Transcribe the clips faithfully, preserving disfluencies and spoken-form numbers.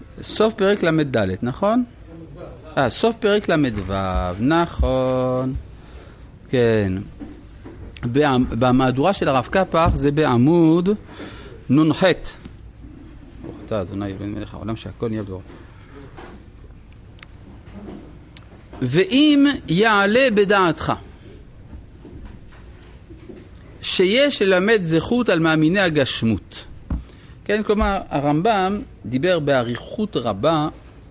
סוף פרק למד ד', נכון? אה, סוף פרק למד ו', נכון. כן. במהדורה של הרב קפח זה בעמוד נ"ח. ברוך אתה אדוני אלוהינו מלך העולם שהכל נהיה בדברו. ואם יעלה בדעתך שיש ללמד זכות על מאמיני הגשמות. כן, כלומר, הרמב"ם דיבר באריכות רבה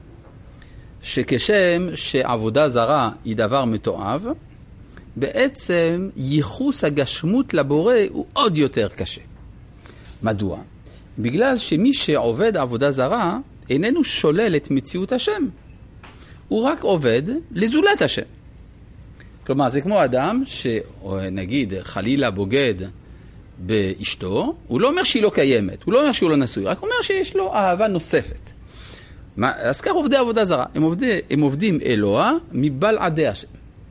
שכשם שעבודה זרה היא דבר מתועב, בעצם ייחוס הגשמות לבורא הוא עוד יותר קשה. מדוע? בגלל שמי שעובד עבודה זרה איננו שולל את מציאות השם. הוא רק עובד לזולת השם. כלומר, זה כמו אדם שנגיד חלילה בוגד באשתו, הוא לא אומר שהיא לא קיימת, הוא לא אומר שהוא לא נשוי, רק אומר שיש לו אהבה נוספת. מה, אז כך עובדי עבודה זרה, הם, עובדי, הם עובדים אלוה מבלעדי השם.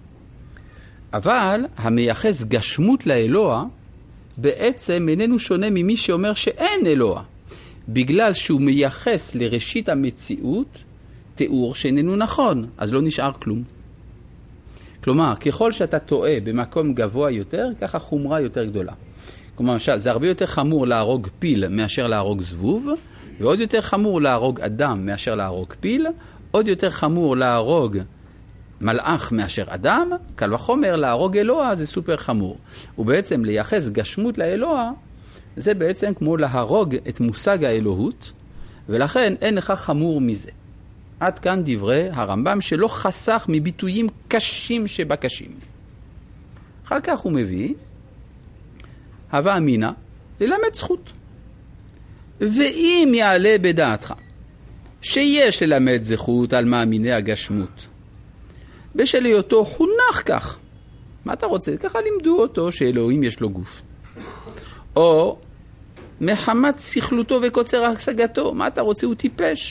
אבל המייחס גשמות לאלוה בעצם איננו שונה ממי שאומר שאין אלוה, בגלל שהוא מייחס לראשית המציאות תיאור שאיננו נכון, אז לא נשאר כלום. כלומר, ככל שאתה טועה במקום גבוה יותר, ככה חומרה יותר גדולה. כלומר, זה הרבה יותר חמור להרוג פיל מאשר להרוג זבוב, ועוד יותר חמור להרוג אדם מאשר להרוג פיל, עוד יותר חמור להרוג מלאך מאשר אדם, קל וחומר להרוג אלוה זה סופר חמור. ובעצם לייחס גשמות לאלוה, זה בעצם כמו להרוג את מושג האלוהות, ולכן אין לך חמור מזה. עד כאן דברי הרמב"ם שלא חסך מביטויים קשים שבקשים. אחר כך הוא מביא, הווה אמינה, ללמד זכות. ואם יעלה בדעתך, שיש ללמד זכות על מאמיני הגשמות, בשל היותו חונך כך, מה אתה רוצה? ככה לימדו אותו שאלוהים יש לו גוף. או מחמת שכלותו וקוצר השגתו, מה אתה רוצה? הוא טיפש.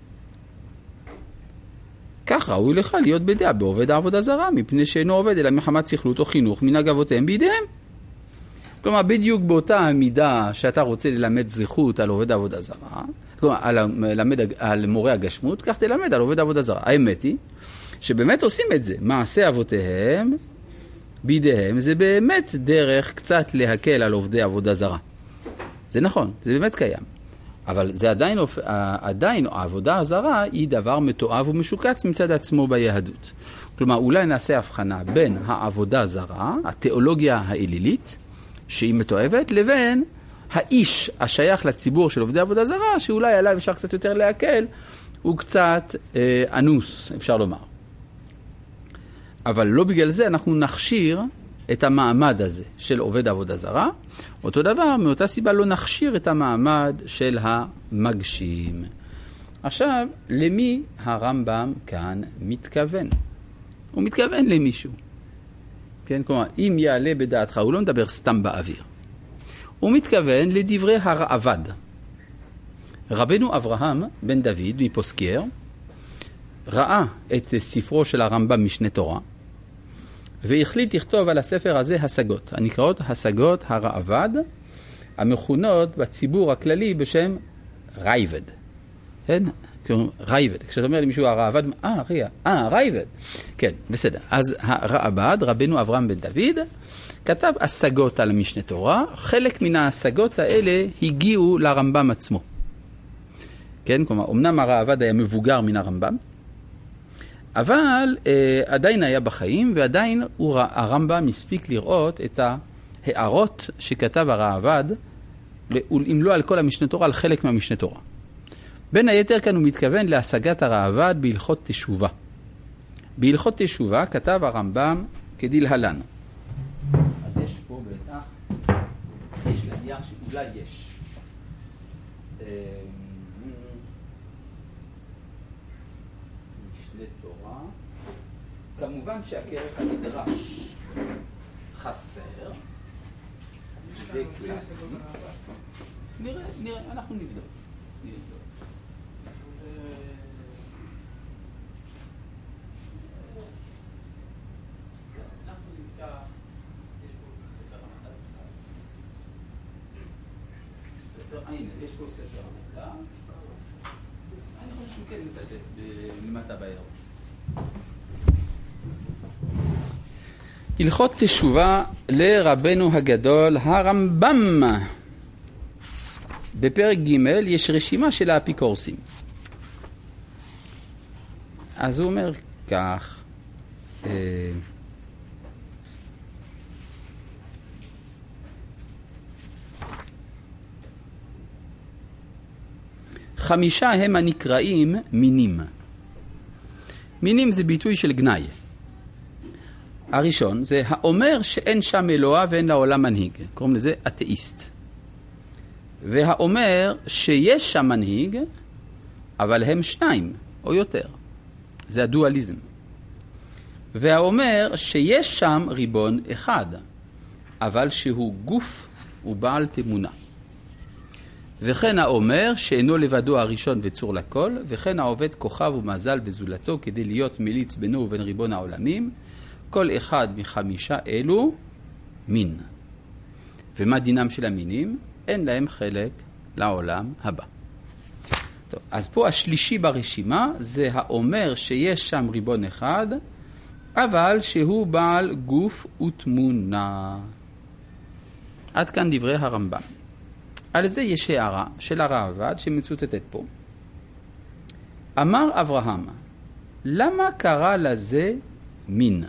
כך ראוי לך להיות בדעה בעובד העבודה זרה, מפני שאינו עובד אלא מחמת שכלות או חינוך מנהג אבותיהם בידיהם. כלומר, בדיוק באותה המידה שאתה רוצה ללמד זכות על עובד העבודה זרה, כלומר, על, ללמד, על מורה הגשמות, כך תלמד על עובד העבודה זרה. האמת היא שבאמת עושים את זה. מעשה אבותיהם בידיהם זה באמת דרך קצת להקל על עובדי עבודה זרה. זה נכון, זה באמת קיים. אבל זה עדיין, עדיין העבודה הזרה היא דבר מתועב ומשוקץ מצד עצמו ביהדות. כלומר, אולי נעשה הבחנה בין העבודה הזרה, התיאולוגיה האלילית, שהיא מתועבת, לבין האיש השייך לציבור של עובדי עבודה זרה, שאולי עליו אפשר קצת יותר להקל, הוא קצת אה, אנוס, אפשר לומר. אבל לא בגלל זה אנחנו נכשיר את המעמד הזה של עובד עבודה זרה. אותו דבר, מאותה סיבה לא נכשיר את המעמד של המגשים. עכשיו, למי הרמב"ם כאן מתכוון? הוא מתכוון למישהו. כן, כלומר, אם יעלה בדעתך, הוא לא מדבר סתם באוויר. הוא מתכוון לדברי הרעב"ד. רבנו אברהם בן דוד מפוסקייר ראה את ספרו של הרמב"ם משנה תורה, והחליט לכתוב על הספר הזה השגות, הנקראות השגות הרעב"ד, המכונות בציבור הכללי בשם רייבד. כן? רייבד. כשאתה אומר למישהו הרעב"ד, אה, רגע, אה, רייבד. כן, בסדר. אז הרעב"ד, רבנו אברהם בן דוד, כתב השגות על משנה תורה. חלק מן ההשגות האלה הגיעו לרמב"ם עצמו. כן, כלומר, אמנם הרעב"ד היה מבוגר מן הרמב"ם, אבל אה, עדיין היה בחיים, ועדיין הוא, הרמב"ם הספיק לראות את ההערות שכתב הרעב"ד, אם לא על כל המשנה תורה, על חלק מהמשנה תורה. בין היתר כאן הוא מתכוון להשגת הרעב"ד בהלכות תשובה. בהלכות תשובה כתב הרמב"ם כדלהלן. אז יש פה בטח, יש להניח שאולי יש. משנה תורה. כמובן שהכרך הנדרש חסר. זה די קלאסי. נראה, נראה, אנחנו נבדוק. נבדוק. הנה, יש פה ספר המדע. אני חושב למטה בערב. הלכות תשובה לרבנו הגדול הרמב"ם. בפרק ג' יש רשימה של האפיקורסים. אז הוא אומר כך, חמישה הם הנקראים מינים. מינים זה ביטוי של גנאי. הראשון זה האומר שאין שם אלוה ואין לעולם מנהיג. קוראים לזה אתאיסט. והאומר שיש שם מנהיג, אבל הם שניים או יותר. זה הדואליזם. והאומר שיש שם ריבון אחד, אבל שהוא גוף ובעל תמונה. וכן האומר שאינו לבדו הראשון וצור לכל, וכן העובד כוכב ומזל וזולתו כדי להיות מליץ בינו ובין ריבון העולמים, כל אחד מחמישה אלו מין. ומה דינם של המינים? אין להם חלק לעולם הבא. טוב, אז פה השלישי ברשימה זה האומר שיש שם ריבון אחד, אבל שהוא בעל גוף ותמונה. עד כאן דברי הרמב"ם. על זה יש הערה של הראב"ד שמצוטטת פה. אמר אברהם, למה קרא לזה מין?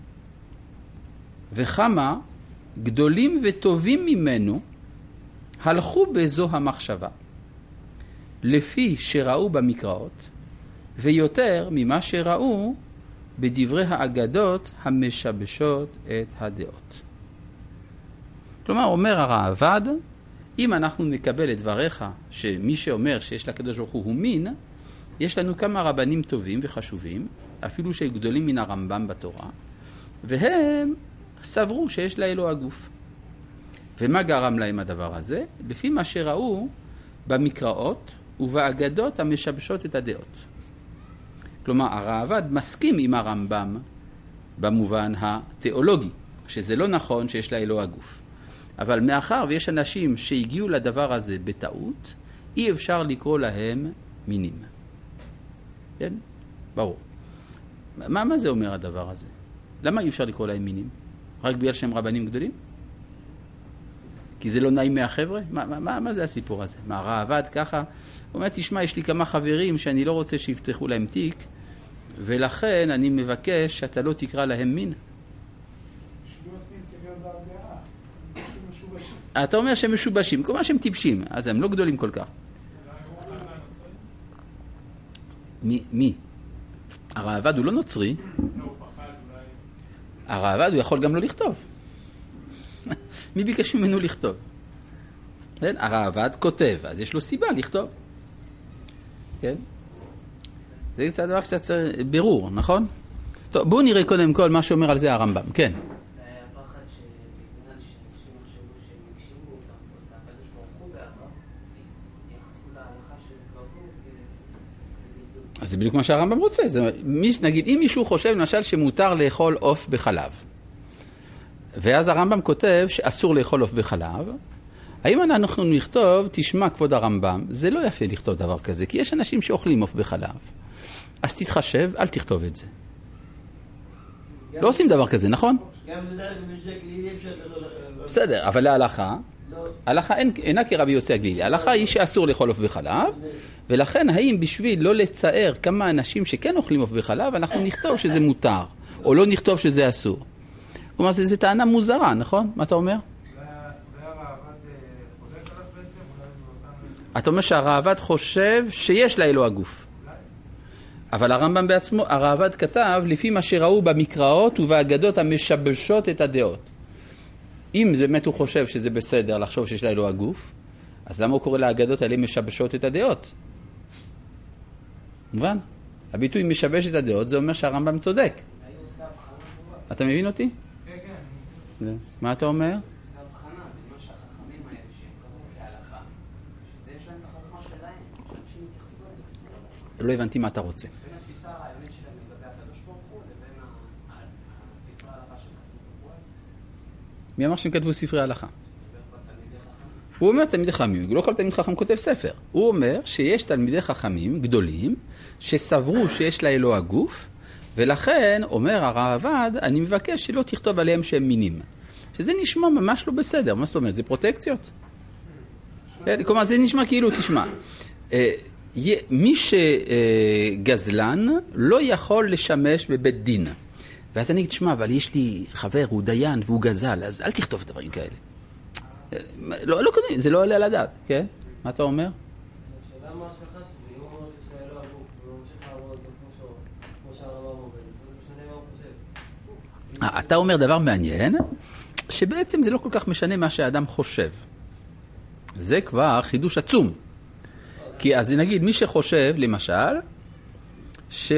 וכמה גדולים וטובים ממנו הלכו בזו המחשבה, לפי שראו במקראות, ויותר ממה שראו בדברי האגדות המשבשות את הדעות. כלומר, אומר הראב"ד, אם אנחנו נקבל את דבריך שמי שאומר שיש לקדוש ברוך הוא מין, יש לנו כמה רבנים טובים וחשובים, אפילו שגדולים מן הרמב"ם בתורה, והם סברו שיש לאלוה הגוף. ומה גרם להם הדבר הזה? לפי מה שראו במקראות ובאגדות המשבשות את הדעות. כלומר, הראב"ד מסכים עם הרמב"ם במובן התיאולוגי, שזה לא נכון שיש לאלוה הגוף. אבל מאחר ויש אנשים שהגיעו לדבר הזה בטעות, אי אפשר לקרוא להם מינים. כן? ברור. מה, מה זה אומר הדבר הזה? למה אי אפשר לקרוא להם מינים? רק בגלל שהם רבנים גדולים? כי זה לא נעים מהחבר'ה? מה, מה, מה זה הסיפור הזה? מה, הראב"ד ככה? הוא אומר, תשמע, יש לי כמה חברים שאני לא רוצה שיפתחו להם תיק, ולכן אני מבקש שאתה לא תקרא להם מין. אתה אומר שהם משובשים, כלומר שהם טיפשים, אז הם לא גדולים כל כך. מי? מי? הראב"ד הוא לא נוצרי. הראב"ד הוא יכול גם לא לכתוב. מי ביקש ממנו לכתוב? כן? הראב"ד כותב, אז יש לו סיבה לכתוב. כן? זה קצת דבר קצת ברור, נכון? טוב, בואו נראה קודם כל מה שאומר על זה הרמב"ם. כן. אז זה בדיוק מה שהרמב"ם רוצה. זה, נגיד, אם מישהו חושב למשל שמותר לאכול עוף בחלב, ואז הרמב"ם כותב שאסור לאכול עוף בחלב, האם אנחנו נכתוב, תשמע כבוד הרמב"ם, זה לא יפה לכתוב דבר כזה, כי יש אנשים שאוכלים עוף בחלב. אז תתחשב, אל תכתוב את זה. לא עושים דבר כזה, נכון? בסדר, אבל להלכה, ההלכה אינה כרבי יוסי הגלילי. ההלכה היא שאסור לאכול עוף בחלב, ולכן האם בשביל לא לצער כמה אנשים שכן אוכלים עוף בחלב, אנחנו נכתוב שזה מותר, או לא נכתוב שזה אסור. כלומר, זו טענה מוזרה, נכון? מה אתה אומר? אתה אומר שהראב"ד חושב שיש לאלוה הגוף. אבל הרמב"ם בעצמו, הראב"ד כתב לפי מה שראו במקראות ובאגדות המשבשות את הדעות. אם באמת הוא חושב שזה בסדר לחשוב שיש לאלוה הגוף, אז למה הוא קורא לאגדות האלה משבשות את הדעות? מובן? הביטוי משבש את הדעות, זה אומר שהרמב"ם צודק. אתה מבין אותי? כן, כן. מה אתה אומר? זה הבחנה, זה מה שהחכמים האלה שהם קראו כהלכה, שזה יש להם את החוכמה שלהם, שאנשים יתייחסו אליהם. לא הבנתי מה אתה רוצה. בין התפיסה הרעיונית שלהם לגבי הקדוש ברוך הוא לבין הספרי ההלכה שכתבו בפועל. מי אמר שהם כתבו ספרי ההלכה? בתלמידי חכמים. הוא אומר תלמידי חכמים, לא כל תלמיד חכם כותב ספר. הוא אומר שיש תלמידי חכמים גדולים שסברו שיש לאלוה גוף, ולכן אומר הרעב"ד, אני מבקש שלא תכתוב עליהם שהם מינים. שזה נשמע ממש לא בסדר. מה זאת אומרת? זה פרוטקציות? כלומר, זה נשמע כאילו, תשמע, מי שגזלן לא יכול לשמש בבית דין. ואז אני אגיד, תשמע, אבל יש לי חבר, הוא דיין והוא גזל, אז אל תכתוב דברים כאלה. לא, לא קודם, זה לא עולה על הדעת, כן? מה אתה אומר? השאלה מה שלך שזה יום מאוד שיש לאלוה הגוף, הוא ממשיך לעבוד אותו כמו שהרבא עובד, זה משנה מה הוא חושב. אתה אומר דבר מעניין, שבעצם זה לא כל כך משנה מה שהאדם חושב. זה כבר חידוש עצום. כי אז נגיד, מי שחושב, למשל, ש...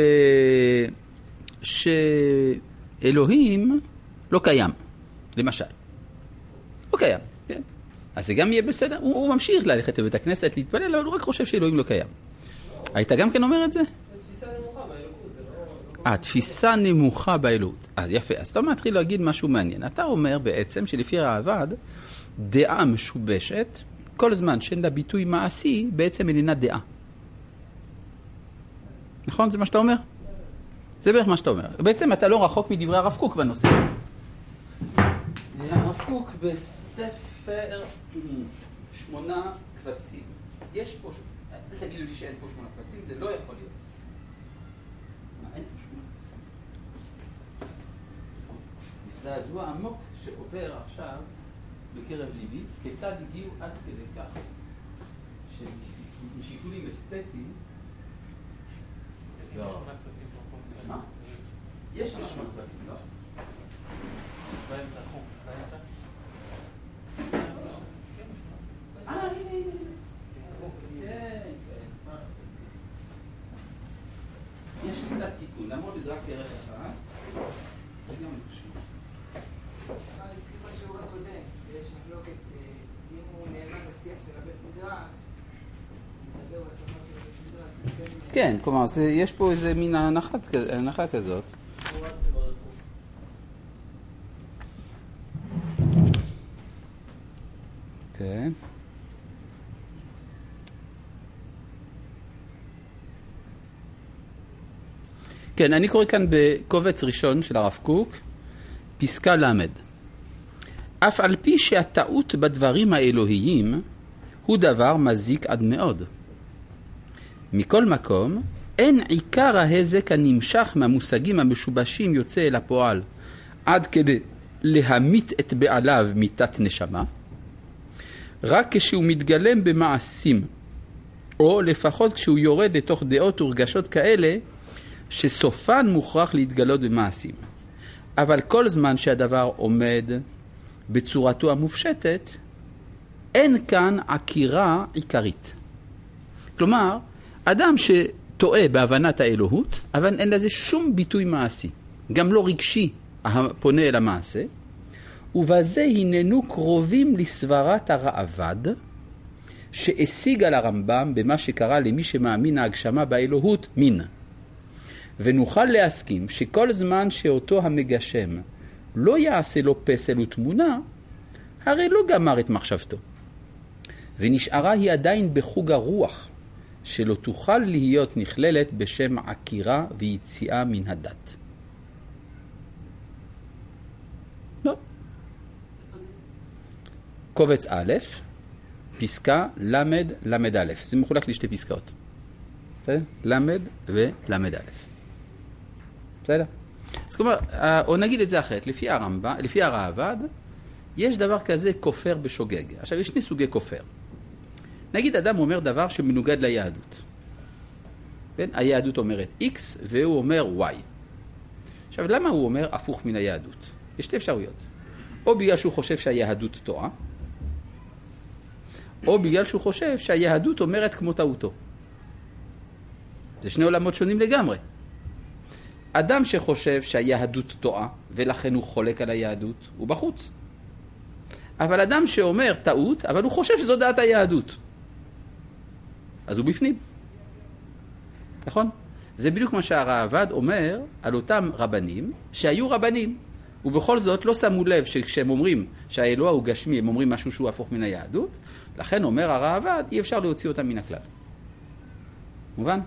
שאלוהים לא קיים, למשל. לא קיים, כן? אז זה גם יהיה בסדר. הוא, הוא ממשיך ללכת לבית הכנסת, להתפלל, אבל הוא רק חושב שאלוהים לא קיים. היית גם כן אומר את זה? תפיסה נמוכה באלוקות, זה לא... אה, תפיסה נמוכה באלוהות. אז יפה, אז אתה מתחיל להגיד משהו מעניין. אתה אומר בעצם שלפי הרעב"ד, דעה משובשת, כל זמן שאין לה ביטוי מעשי, בעצם איננה דעה. נכון? זה מה שאתה אומר? זה בערך מה שאתה אומר. בעצם אתה לא רחוק מדברי הרב קוק בנושא. הרב קוק בספר שמונה קבצים. יש פה, אל תגידו לי שאין פה שמונה קבצים, זה לא יכול להיות. מה, אין פה שמונה קבצים? זעזוע עמוק שעובר עכשיו בקרב ליבי, כיצד הגיעו עד כדי כך שמשיקולים אסתטיים לא. מה? יש שם שמונה קבצים, לא? באמצע, חום, באמצע. אה, הנה, הנה. כן, כן. יש קצת תיקון, למרות שזה רק דרך אחת. זה גם פשוט. אבל סליחה שיעור הקודם, יש מחלוקת, אם הוא נאמן לשיח של הבית מדרש, מדבר בשפה של הבית מדרש. כן, כלומר, יש פה איזה מין הנחה כזאת. כן. כן, אני קורא כאן בקובץ ראשון של הרב קוק, פסקה למד. אף על פי שהטעות בדברים האלוהיים הוא דבר מזיק עד מאוד. מכל מקום, אין עיקר ההזק הנמשך מהמושגים המשובשים יוצא אל הפועל, עד כדי להמית את בעליו מיתת נשמה, רק כשהוא מתגלם במעשים, או לפחות כשהוא יורד לתוך דעות ורגשות כאלה, שסופן מוכרח להתגלות במעשים. אבל כל זמן שהדבר עומד בצורתו המופשטת, אין כאן עקירה עיקרית. כלומר, אדם שטועה בהבנת האלוהות, אבל אין לזה שום ביטוי מעשי, גם לא רגשי הפונה אל המעשה, ובזה הננו קרובים לסברת הרעב"ד, שהשיג על הרמב"ם במה שקרא למי שמאמין ההגשמה באלוהות מין. ונוכל להסכים שכל זמן שאותו המגשם לא יעשה לו פסל ותמונה, הרי לא גמר את מחשבתו. ונשארה היא עדיין בחוג הרוח, שלא תוכל להיות נכללת בשם עקירה ויציאה מן הדת. לא. קובץ א', פסקה למד למד א'. זה מחולק לשתי פסקאות. בסדר? למד ולמד א'. בסדר? אז כלומר, או נגיד את זה אחרת, לפי הרמב"ם, לפי הרעב"ד, יש דבר כזה כופר בשוגג. עכשיו, יש שני סוגי כופר. נגיד אדם אומר דבר שמנוגד ליהדות. כן? היהדות אומרת X והוא אומר Y. עכשיו, למה הוא אומר הפוך מן היהדות? יש שתי אפשרויות. או בגלל שהוא חושב שהיהדות טועה, או בגלל שהוא חושב שהיהדות אומרת כמו טעותו. זה שני עולמות שונים לגמרי. אדם שחושב שהיהדות טועה, ולכן הוא חולק על היהדות, הוא בחוץ. אבל אדם שאומר טעות, אבל הוא חושב שזו דעת היהדות, אז הוא בפנים. נכון? זה בדיוק מה שהרעב"ד אומר על אותם רבנים שהיו רבנים, ובכל זאת לא שמו לב שכשהם אומרים שהאלוה הוא גשמי, הם אומרים משהו שהוא הפוך מן היהדות, לכן אומר הרעב"ד, אי אפשר להוציא אותם מן הכלל. מובן?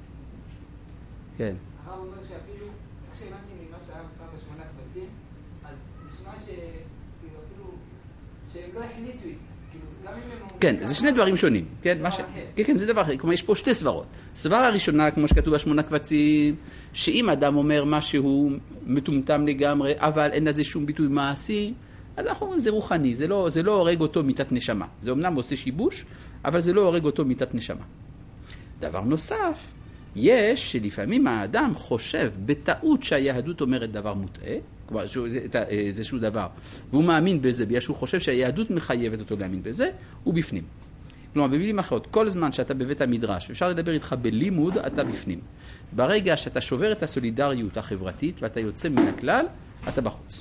כן. הרב אומר שאפילו, איך שהבנתי ממה שהרב פעם בשמונה קבצים, אז נשמע שכאילו אפילו, שהם לא החליטו את זה. כאילו, גם אם הם אומרים... כן, זה שני דברים שונים. כן, מה ש... כן, כן, זה דבר אחר. כלומר, יש פה שתי סברות. סברה הראשונה, כמו שכתוב בשמונה קבצים, שאם אדם אומר משהו מטומטם לגמרי, אבל אין לזה שום ביטוי מעשי, אז אנחנו אומרים, זה רוחני, זה לא, זה לא הורג אותו מיתת נשמה. זה אומנם עושה שיבוש, אבל זה לא הורג אותו מיתת נשמה. דבר נוסף, יש שלפעמים האדם חושב בטעות שהיהדות אומרת דבר מוטעה, כלומר, איזשהו דבר, והוא מאמין בזה, בגלל שהוא חושב שהיהדות מחייבת אותו להאמין בזה, הוא בפנים. כלומר, במילים אחרות, כל זמן שאתה בבית המדרש, אפשר לדבר איתך בלימוד, אתה בפנים. ברגע שאתה שובר את הסולידריות החברתית, ואתה יוצא מן הכלל, אתה בחוץ.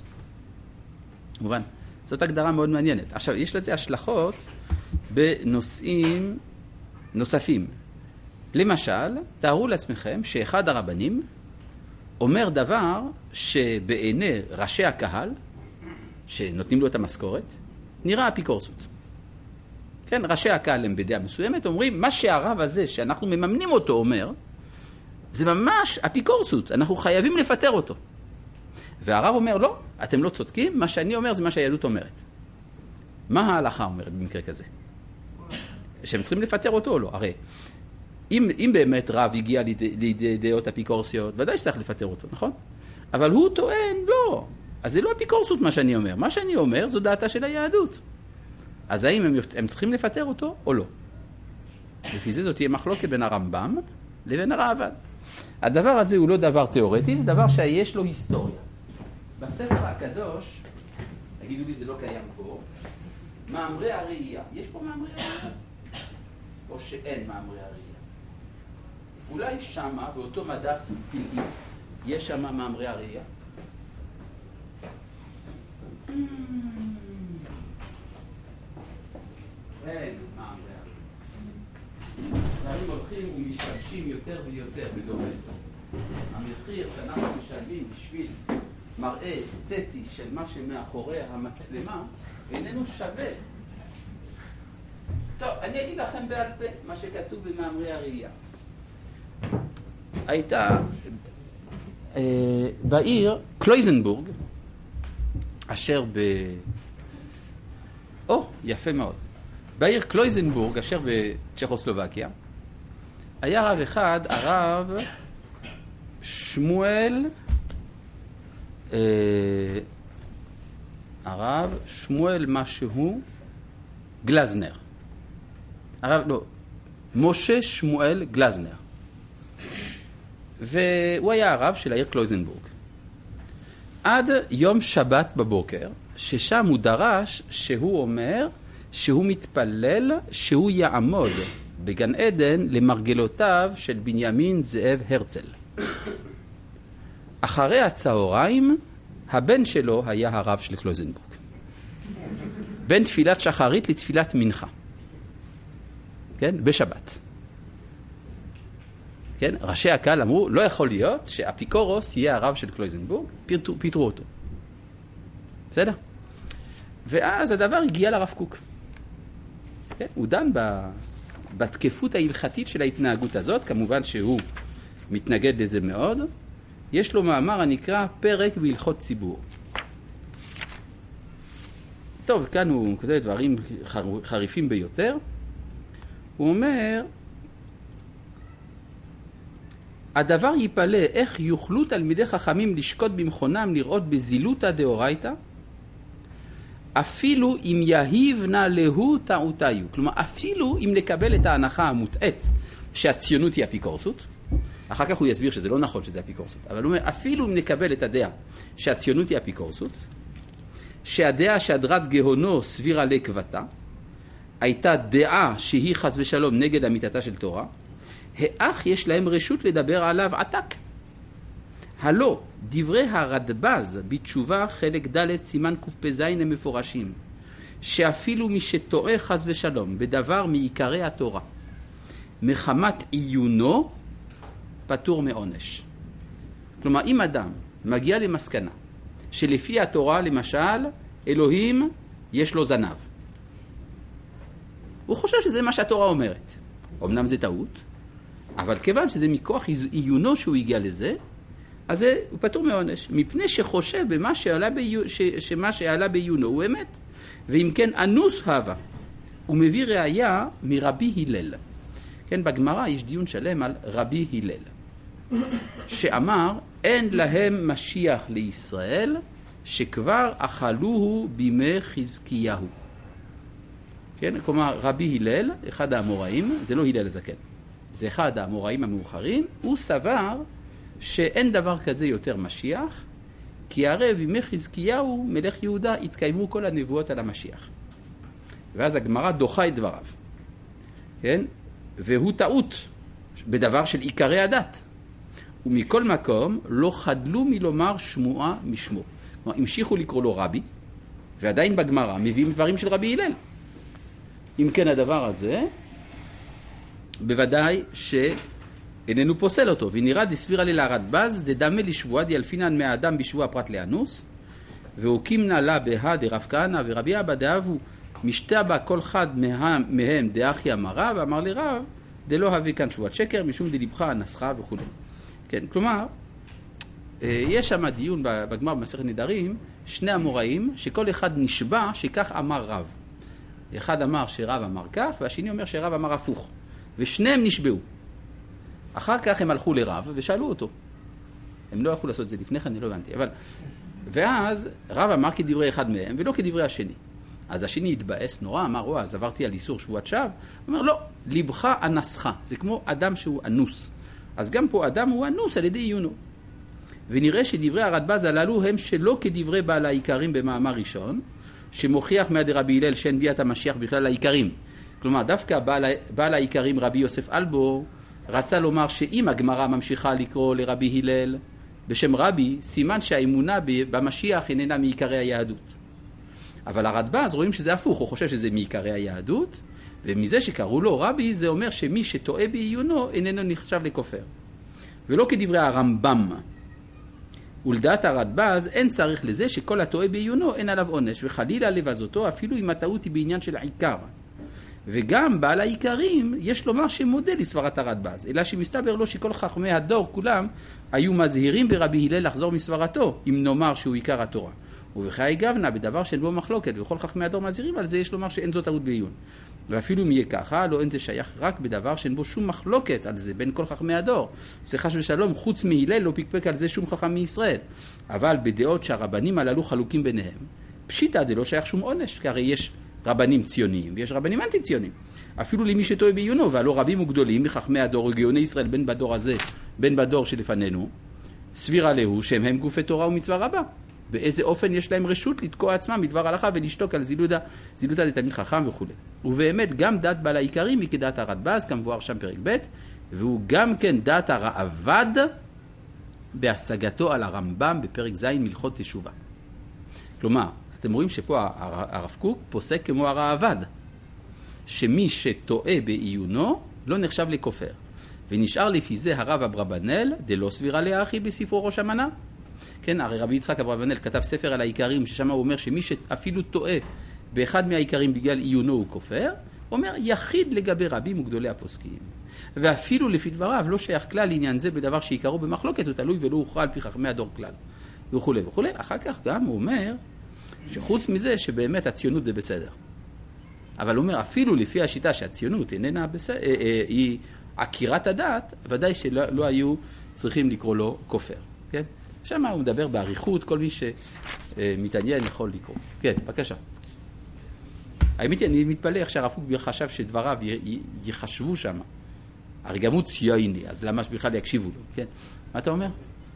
מובן? זאת הגדרה מאוד מעניינת. עכשיו, יש לזה השלכות בנושאים נוספים. למשל, תארו לעצמכם שאחד הרבנים אומר דבר שבעיני ראשי הקהל, שנותנים לו את המשכורת, נראה אפיקורסות. כן, ראשי הקהל הם בדעה מסוימת, אומרים, מה שהרב הזה, שאנחנו מממנים אותו, אומר, זה ממש אפיקורסות, אנחנו חייבים לפטר אותו. והרב אומר, לא, אתם לא צודקים, מה שאני אומר זה מה שהיהדות אומרת. מה ההלכה אומרת במקרה כזה? שהם צריכים לפטר אותו או לא? הרי, אם, אם באמת רב הגיע לידי דעות אפיקורסיות, ודאי שצריך לפטר אותו, נכון? אבל הוא טוען, לא. אז זה לא אפיקורסות מה שאני אומר. מה שאני אומר זו דעתה של היהדות. אז האם הם, הם צריכים לפטר אותו או לא? לפי זה זאת תהיה מחלוקת בין הרמב"ם לבין הרעב"ד. הדבר הזה הוא לא דבר תיאורטי, זה דבר שיש לו היסטוריה. בספר הקדוש, תגידו לי זה לא קיים פה, מאמרי הראייה. יש פה מאמרי הראייה? או שאין מאמרי הראייה? אולי שמה, באותו מדף פלאי, יש שמה מאמרי הראייה? אין מאמרי הראייה. דברים הולכים ומשתמשים יותר ויותר בדומה. המחיר שאנחנו משלמים בשביל מראה אסתטי של מה שמאחורי המצלמה איננו שווה. טוב, אני אגיד לכם בעל פה מה שכתוב במאמרי הראייה. הייתה אה, בעיר קלויזנבורג, אשר ב... או, יפה מאוד. בעיר קלויזנבורג, אשר בצ'כוסלובקיה, היה רב אחד, הרב שמואל, אה, הרב שמואל משהו גלזנר. הרב, לא, משה שמואל גלזנר. והוא היה הרב של העיר קלויזנבורג. עד יום שבת בבוקר, ששם הוא דרש שהוא אומר שהוא מתפלל שהוא יעמוד בגן עדן למרגלותיו של בנימין זאב הרצל. אחרי הצהריים, הבן שלו היה הרב של קלויזנבורג. בין תפילת שחרית לתפילת מנחה. כן? בשבת. כן? ראשי הקהל אמרו, לא יכול להיות שאפיקורוס יהיה הרב של קלויזנבורג, פיתרו, פיתרו אותו. בסדר? ואז הדבר הגיע לרב קוק. כן? הוא דן ב... בתקפות ההלכתית של ההתנהגות הזאת, כמובן שהוא מתנגד לזה מאוד. יש לו מאמר הנקרא פרק בהלכות ציבור. טוב, כאן הוא כותב דברים חריפים ביותר. הוא אומר, הדבר ייפלא איך יוכלו תלמידי חכמים לשקוט במכונם לראות בזילותא דאורייתא, אפילו אם יהיבנה להו טעותיו. כלומר, אפילו אם נקבל את ההנחה המוטעית שהציונות היא אפיקורסות, אחר כך הוא יסביר שזה לא נכון שזה אפיקורסות, אבל הוא אומר, אפילו אם נקבל את הדעה שהציונות היא אפיקורסות, שהדעה שהדרת גהונו סבירה לקבתה, הייתה דעה שהיא חס ושלום נגד אמיתתה של תורה, האח יש להם רשות לדבר עליו עתק. הלא, דברי הרדב"ז בתשובה חלק ד' סימן קפ"ז הם מפורשים, שאפילו מי שטועה חס ושלום בדבר מעיקרי התורה, מחמת עיונו, פטור מעונש. כלומר, אם אדם מגיע למסקנה שלפי התורה, למשל, אלוהים יש לו זנב. הוא חושב שזה מה שהתורה אומרת. אמנם זה טעות, אבל כיוון שזה מכוח עיונו שהוא הגיע לזה, אז זה, הוא פטור מעונש, מפני שחושב במה שעלה בעיונו, ש, שמה שעלה בעיונו הוא אמת. ואם כן, אנוס הווה. הוא מביא ראיה מרבי הלל. כן, בגמרא יש דיון שלם על רבי הלל, שאמר, אין להם משיח לישראל, שכבר אכלוהו בימי חזקיהו. כן, כלומר, רבי הלל, אחד האמוראים, זה לא הלל הזקן, זה אחד האמוראים המאוחרים, הוא סבר שאין דבר כזה יותר משיח, כי הרי בימי חזקיהו, מלך יהודה, התקיימו כל הנבואות על המשיח. ואז הגמרא דוחה את דבריו. כן? והוא טעות בדבר של עיקרי הדת. ומכל מקום לא חדלו מלומר שמועה משמו. כלומר, המשיכו לקרוא לו רבי, ועדיין בגמרא מביאים דברים של רבי הלל. אם כן הדבר הזה, בוודאי שאיננו פוסל אותו. ונראה דסבירה לרדב"ז, דדמה לשבועה דיאלפינן מהאדם בשבועה פרט לאנוס, והוקים נעלה בהא דרב כהנא ורבי אבא דאבו, משתה בה כל אחד מהם, מהם דאחי אמרה, ואמר לרב, דלא הביא כאן שבועת שקר, משום דליבך אנסך וכו'. כן, כלומר, יש שם דיון בגמר במסכת נדרים, שני אמוראים, שכל אחד נשבע שכך אמר רב. אחד אמר שרב אמר כך, והשני אומר שרב אמר הפוך. ושניהם נשבעו. אחר כך הם הלכו לרב ושאלו אותו. הם לא יכלו לעשות את זה לפני כן, אני לא הבנתי. אבל... ואז רב אמר כדברי אחד מהם ולא כדברי השני. אז השני התבאס נורא, אמר, או, אז עברתי על איסור שבועת שווא. הוא אומר, לא, ליבך אנסך. זה כמו אדם שהוא אנוס. אז גם פה אדם הוא אנוס על ידי עיונו. ונראה שדברי הרדב"ז הללו הם שלא כדברי בעל העיקרים במאמר ראשון, שמוכיח מיד רבי הלל שאין ביאת המשיח בכלל העיקרים. כלומר, דווקא בעל, בעל העיקרים רבי יוסף אלבור רצה לומר שאם הגמרא ממשיכה לקרוא לרבי הלל בשם רבי, סימן שהאמונה במשיח איננה מעיקרי היהדות. אבל הרדב"ז רואים שזה הפוך, הוא חושב שזה מעיקרי היהדות, ומזה שקראו לו רבי זה אומר שמי שטועה בעיונו איננו נחשב לכופר. ולא כדברי הרמב"ם. ולדעת הרדב"ז אין צריך לזה שכל הטועה בעיונו אין עליו עונש, וחלילה לבזותו אפילו אם הטעות היא בעניין של העיקר. וגם בעל העיקרים יש לומר שמודה לסברת הרדב"ז, אלא שמסתבר לו שכל חכמי הדור כולם היו מזהירים ברבי הלל לחזור מסברתו, אם נאמר שהוא עיקר התורה. ובחיי גבנה, בדבר שאין בו מחלוקת, וכל חכמי הדור מזהירים על זה, יש לומר שאין זו טעות בעיון. ואפילו אם יהיה ככה, לא אין זה שייך רק בדבר שאין בו שום מחלוקת על זה בין כל חכמי הדור. שחש ושלום, חוץ מהלל לא פקפק על זה שום חכם מישראל. אבל בדעות שהרבנים הללו חלוקים ביניהם, פשיטה דלא שייך שום עונש, כי הרי יש רבנים ציוניים ויש רבנים אנטי ציוניים. אפילו למי שטועה בעיונו, והלא רבים וגדולים מחכמי הדור וגאוני ישראל בין בדור הזה, בין בדור שלפנינו, סבירה להו שהם הם גופי תורה ומצווה רבה. באיזה אופן יש להם רשות לתקוע עצמם מדבר הלכה ולשתוק על זילודה, זילודה לתלמיד חכם וכו'. ובאמת גם דת בעל העיקרים היא כדת הרדב"ז, כמבואר שם פרק ב', והוא גם כן דת הרעב"ד בהשגתו על הרמב"ם בפרק ז' מלכות תשובה. כלומר, אתם רואים שפה הרב קוק פוסק כמו הרעב"ד, שמי שטועה בעיונו לא נחשב לכופר. ונשאר לפי זה הרב אברבנאל, דלא סבירה לאחי בספרו ראש המנה. כן, הרי רבי יצחק אברבנאל כתב ספר על העיקרים, ששם הוא אומר שמי שאפילו טועה באחד מהעיקרים בגלל עיונו הוא כופר, הוא אומר יחיד לגבי רבים וגדולי הפוסקים. ואפילו לפי דבריו לא שייך כלל לעניין זה בדבר שעיקרו במחלוקת, הוא תלוי ולא הוכרע על פי חכמי הדור כלל. וכו' וכו'. אחר כך גם הוא אומר שחוץ מזה שבאמת הציונות זה בסדר. אבל הוא אומר אפילו לפי השיטה שהציונות איננה בסדר, היא עקירת הדת, ודאי שלא לא היו צריכים לקרוא לו כופר. כן? שם הוא מדבר בעריכות, כל מי שמתעניין יכול לקרוא. כן, בבקשה. האמת היא, אני מתפלא איך שהרב קוק חשב שדבריו יחשבו שם. הרי גם הוא ציוני, אז למה שבכלל יקשיבו לו? כן. מה אתה אומר?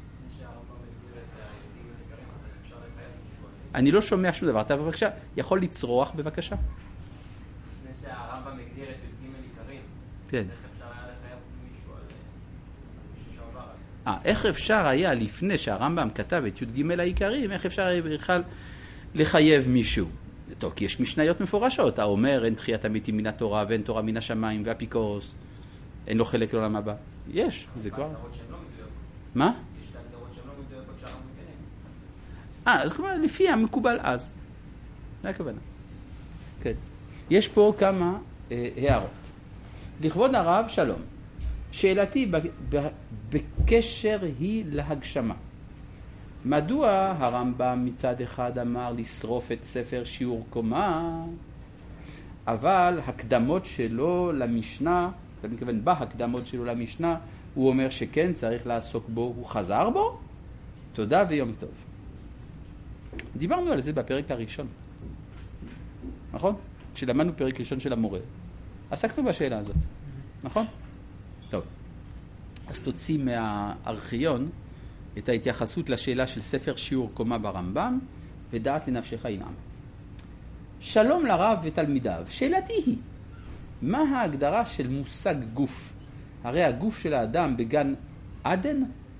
אני לא שומע שום דבר. אתה בבקשה, יכול לצרוח בבקשה? לפני שהרמב"ם מגדיר את י"ג עיקרים, כן. איך אפשר היה לחייב מישהו על מישהו שעבר על... אה, איך אפשר היה לפני שהרמב"ם כתב את י"ג העיקרים, איך אפשר היה בכלל לחייב מישהו? טוב, כי יש משניות מפורשות. האומר, אין תחיית המתים מן התורה ואין תורה מן השמיים והאפיקורוס, אין לו חלק לעולם הבא. יש, זה כבר. יש הגדרות שהן לא מדויקות. מה? יש הגדרות שהן לא מדויקות שהרמב"ם אה, אז כלומר, לפי המקובל אז. זה הכוונה. כן. יש פה כמה אה, הערות. לכבוד הרב, שלום. שאלתי ב- ב- בקשר היא להגשמה. מדוע הרמב"ם מצד אחד אמר לשרוף את ספר שיעור קומה, אבל הקדמות שלו למשנה, אני מתכוון בהקדמות שלו למשנה, הוא אומר שכן צריך לעסוק בו, הוא חזר בו? תודה ויום טוב. דיברנו על זה בפרק הראשון, נכון? כשלמדנו פרק ראשון של המורה. עסקנו בשאלה הזאת, נכון? טוב. אז תוציא מהארכיון את ההתייחסות לשאלה של ספר שיעור קומה ברמב"ם, ודעת לנפשך ינעם. שלום לרב ותלמידיו. שאלתי היא, מה ההגדרה של מושג גוף? הרי הגוף של האדם בגן עדן?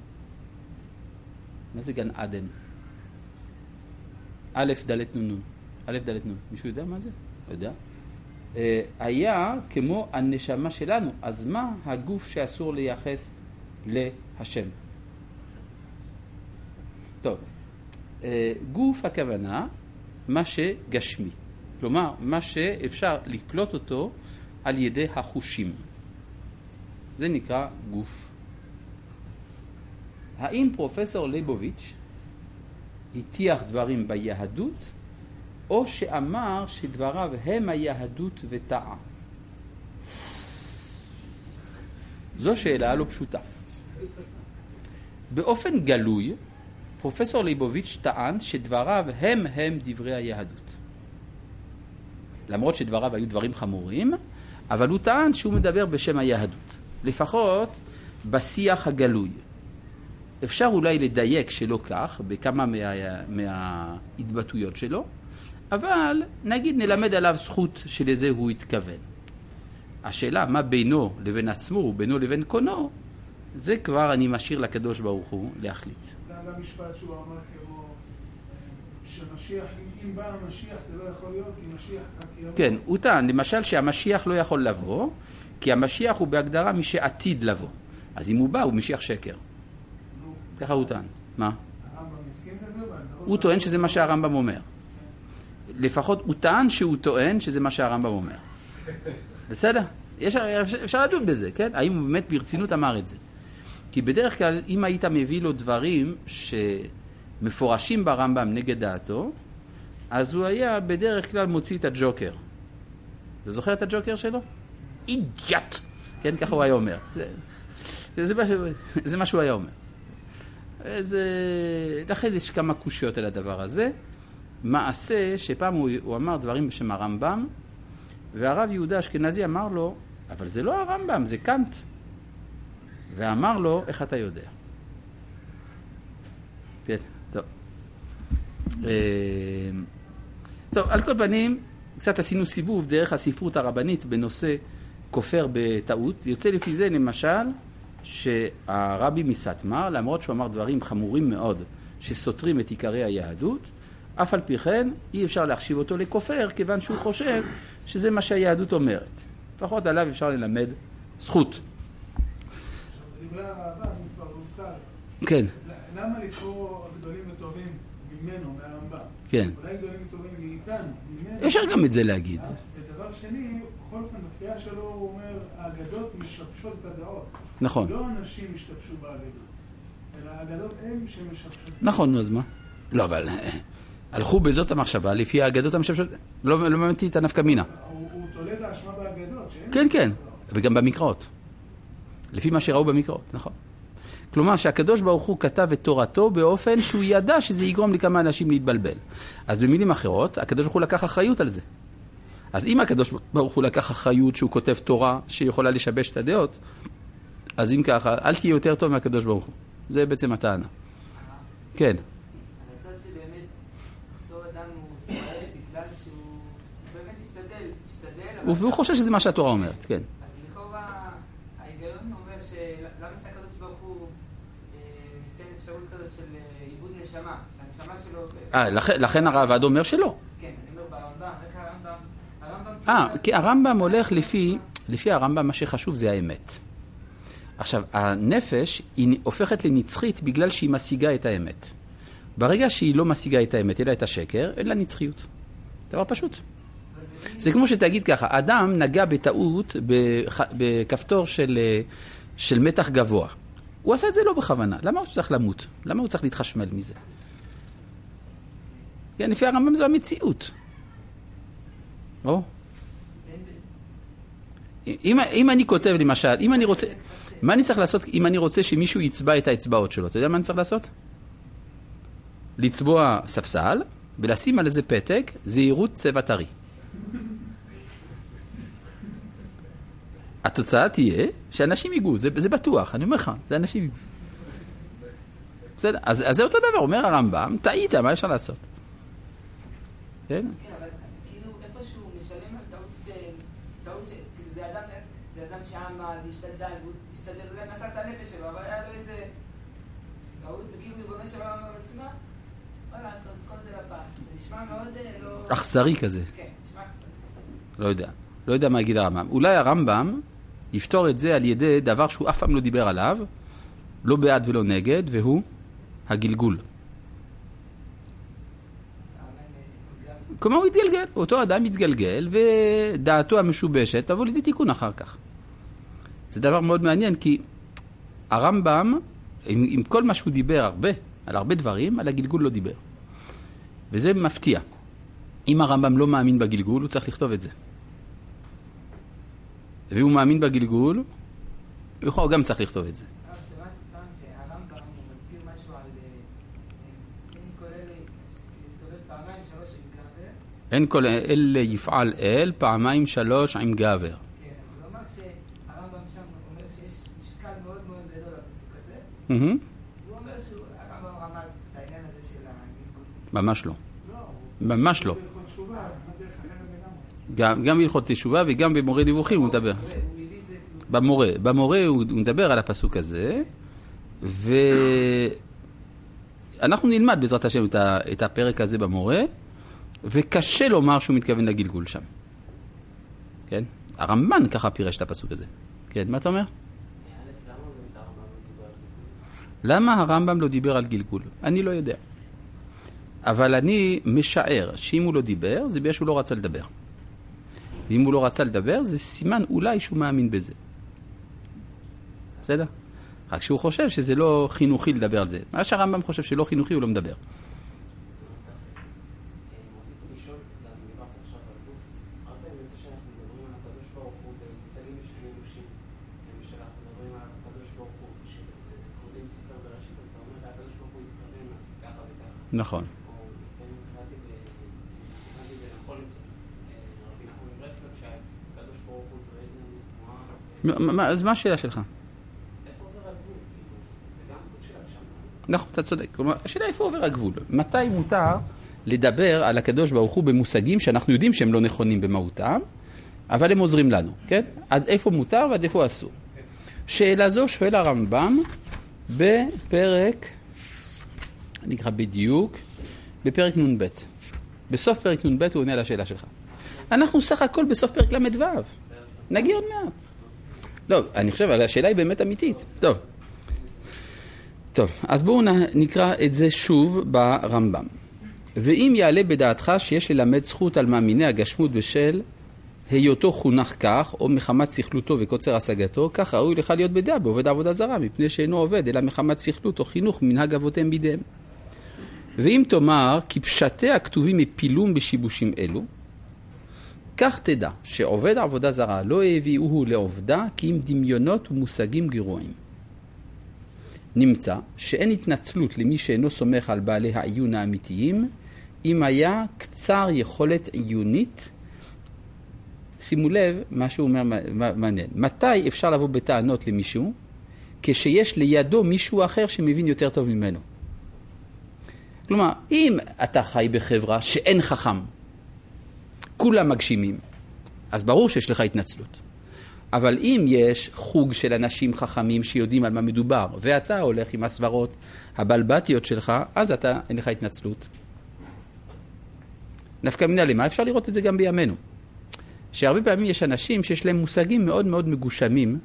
מה זה גן עדן? א' ד' נ' נ'. א' ד' נ'. מישהו יודע מה זה? לא יודע. היה כמו הנשמה שלנו, אז מה הגוף שאסור לייחס להשם? טוב, גוף הכוונה מה שגשמי, כלומר מה שאפשר לקלוט אותו על ידי החושים, זה נקרא גוף. האם פרופסור ליבוביץ' הטיח דברים ביהדות, או שאמר שדבריו הם היהדות וטעה? זו שאלה לא פשוטה. באופן גלוי, פרופסור ליבוביץ' טען שדבריו הם הם דברי היהדות. למרות שדבריו היו דברים חמורים, אבל הוא טען שהוא מדבר בשם היהדות. לפחות בשיח הגלוי. אפשר אולי לדייק שלא כך, בכמה מה, מההתבטאויות שלו, אבל נגיד נלמד עליו זכות שלזה הוא התכוון. השאלה מה בינו לבין עצמו ובינו לבין קונו, זה כבר אני משאיר לקדוש ברוך הוא להחליט. גם המשפט שהוא אמר כמו שמשיח, אם בא המשיח זה לא יכול להיות, כי משיח רק יבוא. כן, הוא טען למשל שהמשיח לא יכול לבוא, כי המשיח הוא בהגדרה מי שעתיד לבוא. אז אם הוא בא הוא משיח שקר. ככה הוא טען. מה? הרמב"ם יסכים לזה? הוא טוען שזה מה שהרמב"ם אומר. לפחות הוא טען שהוא טוען שזה מה שהרמב"ם אומר. בסדר? יש, אפשר לדון בזה, כן? האם הוא באמת ברצינות אמר את זה? כי בדרך כלל, אם היית מביא לו דברים שמפורשים ברמב"ם נגד דעתו, אז הוא היה בדרך כלל מוציא את הג'וקר. אתה זוכר את הג'וקר שלו? אידיוט! כן, ככה הוא היה אומר. זה, זה, זה מה שהוא היה אומר. זה, לכן יש כמה קושיות על הדבר הזה. מעשה שפעם הוא, הוא אמר דברים בשם הרמב"ם, והרב יהודה אשכנזי אמר לו, אבל זה לא הרמב"ם, זה קאנט. ואמר לו, איך אתה יודע? טוב. טוב, על כל פנים, קצת עשינו סיבוב דרך הספרות הרבנית בנושא כופר בטעות. יוצא לפי זה, למשל, שהרבי מסתמר, למרות שהוא אמר דברים חמורים מאוד, שסותרים את עיקרי היהדות, אף על פי כן, אי אפשר להחשיב אותו לכופר, כיוון שהוא חושב שזה מה שהיהדות אומרת. לפחות עליו אפשר ללמד זכות. דברי הרמב"ם כבר הוזכר. כן. למה לקרוא גדולים וטובים ממנו, מהרמב"ם? כן. אולי גדולים וטובים מאיתנו, ממנו. אפשר גם את זה להגיד. ודבר שני, בכל אופן, בקריאה שלו הוא אומר, האגדות משבשות את הדעות. נכון. לא אנשים משתבשו באגדות, אלא האגדות הם שמשבשות. נכון, אז מה? לא, אבל הלכו בזאת המחשבה, לפי האגדות המשבשות, לא ממתי את הנפקא מינה. הוא תולה את האשמה באגדות. כן, כן, וגם במקראות. לפי מה שראו במקראות, נכון. כלומר שהקדוש ברוך הוא כתב את תורתו באופן שהוא ידע שזה יגרום לכמה אנשים להתבלבל. אז במילים אחרות, הקדוש ברוך הוא לקח אחריות על זה. אז אם הקדוש ברוך הוא לקח אחריות שהוא כותב תורה שיכולה לשבש את הדעות, אז אם ככה, אל תהיה יותר טוב מהקדוש ברוך הוא. זה בעצם הטענה. כן. הצד שבאמת אותו אדם הוא שואל בגלל שהוא באמת השתדל, השתדל... והוא חושב שזה מה שהתורה אומרת, כן. אז לכאורה ההיגיון אומר שלמה שהקדוש ברוך הוא ניתן אפשרות כזאת של עיבוד נשמה, שהנשמה שלו... אה, לכן הרעב"ד אומר שלא. כן, אני אומר ברמב"ם, איך הרמב"ם... הרמב"ם... אה, כי הרמב"ם הולך לפי, לפי הרמב"ם מה שחשוב זה האמת. עכשיו, הנפש היא הופכת לנצחית בגלל שהיא משיגה את האמת. ברגע שהיא לא משיגה את האמת, אלא את השקר, אין לה נצחיות. דבר פשוט. זה כמו שתגיד ככה, אדם נגע בטעות בכפתור של, של מתח גבוה. הוא עשה את זה לא בכוונה. למה הוא צריך למות? למה הוא צריך להתחשמל מזה? כן, לפי הרמב"ם זו המציאות. או? אם, אם אני כותב למשל, אם אני רוצה, מה אני צריך לעשות אם אני רוצה שמישהו יצבע את האצבעות שלו? אתה יודע מה אני צריך לעשות? לצבוע ספסל ולשים על איזה פתק זהירות צבע טרי. התוצאה תהיה שאנשים ייגעו, זה, זה בטוח, אני אומר לך, זה אנשים ייגעו. בסדר, אז, אז זה אותו דבר, אומר הרמב"ם, טעית, מה אפשר לעשות? כן? כן, אבל כאילו איפשהו משלם על טעות, טעות ש... כאילו זה אדם, זה אדם שעמד, השתדל, הוא השתדל, אולי נסע את הנפש שלו, אבל היה לו איזה טעות, וכאילו ריבונו של עולם אומר, תשמע, מה לעשות, כל זה לפעם. זה נשמע מאוד לא... אכזרי כזה. כן, נשמע אכזרי. לא יודע. לא יודע מה יגיד הרמב"ם. אולי הרמב"ם יפתור את זה על ידי דבר שהוא אף פעם לא דיבר עליו, לא בעד ולא נגד, והוא הגלגול. כלומר הוא יתגלגל, אותו אדם יתגלגל ודעתו המשובשת תבוא לידי תיקון אחר כך. זה דבר מאוד מעניין כי הרמב"ם, עם, עם כל מה שהוא דיבר הרבה, על הרבה דברים, על הגלגול לא דיבר. וזה מפתיע. אם הרמב"ם לא מאמין בגלגול, הוא צריך לכתוב את זה. והוא מאמין בגלגול, הוא גם צריך לכתוב את זה. שהרמב"ם הוא מזכיר משהו על אין כל אלה סובב פעמיים שלוש עם גבר. אין כל אלה יפעל אל פעמיים שלוש עם גבר. כן, הוא אומר שהרמב"ם שם אומר שיש משקל מאוד מאוד גדול לפסוק הזה. הוא אומר שהרמב"ם רמז את העניין הזה של הגלגול. ממש לא. ממש לא. גם, גם בהלכות תשובה וגם במורה דיווחים הוא מדבר. במורה, במורה הוא מדבר על הפסוק הזה, ואנחנו נלמד בעזרת השם את הפרק הזה במורה, וקשה לומר שהוא מתכוון לגלגול שם. כן? הרמב"ן ככה פירש את הפסוק הזה. כן, מה אתה אומר? למה הרמב"ם לא דיבר על גלגול? אני לא יודע. אבל אני משער שאם הוא לא דיבר, זה בגלל שהוא לא רצה לדבר. ואם הוא לא רצה לדבר, זה סימן אולי שהוא מאמין בזה. בסדר? רק שהוא חושב שזה לא חינוכי לדבר על זה. מה שהרמב"ם חושב שלא חינוכי, הוא לא מדבר. רציתי לשאול, גם דיברת עכשיו על גוף, הרבה פעמים יוצא שאנחנו מדברים על הקדוש ברוך הוא במושגים משנים אנושיים. כשאנחנו מדברים על הקדוש ברוך הוא, כשקוראים ספר בראשית, אתה אומר, הקדוש ברוך הוא יתכוון, אז ככה וככה. נכון. אז מה השאלה שלך? נכון, אתה צודק. כלומר, השאלה איפה עובר הגבול? מתי מותר לדבר על הקדוש ברוך הוא במושגים שאנחנו יודעים שהם לא נכונים במהותם, אבל הם עוזרים לנו, כן? עד איפה מותר ועד איפה אסור. שאלה זו שואל הרמב"ם בפרק, נקרא בדיוק, בפרק נ"ב. בסוף פרק נ"ב הוא עונה על השאלה שלך. אנחנו סך הכל בסוף פרק למד ו'. נגיע עוד מעט. לא, אני חושב, השאלה היא באמת אמיתית. טוב. טוב, אז בואו נקרא את זה שוב ברמב"ם. ואם יעלה בדעתך שיש ללמד זכות על מאמיני הגשמות בשל היותו חונך כך, או מחמת שכלותו וקוצר השגתו, כך ראוי לך להיות בדעה בעובד עבודה זרה, מפני שאינו עובד, אלא מחמת שכלות או חינוך מנהג אבותיהם בידיהם. ואם תאמר, כי פשטי הכתובים מפילום בשיבושים אלו, כך תדע שעובד עבודה זרה לא הביאוהו לעובדה, כי עם דמיונות ומושגים גירועים. נמצא שאין התנצלות למי שאינו סומך על בעלי העיון האמיתיים, אם היה קצר יכולת עיונית. שימו לב מה שהוא אומר מעניין. מתי אפשר לבוא בטענות למישהו? כשיש לידו מישהו אחר שמבין יותר טוב ממנו. כלומר, אם אתה חי בחברה שאין חכם, כולם מגשימים, אז ברור שיש לך התנצלות. אבל אם יש חוג של אנשים חכמים שיודעים על מה מדובר, ואתה הולך עם הסברות הבלבטיות שלך, אז אתה, אין לך התנצלות. נפקא מינה למה? אפשר לראות את זה גם בימינו. שהרבה פעמים יש אנשים שיש להם מושגים מאוד מאוד מגושמים,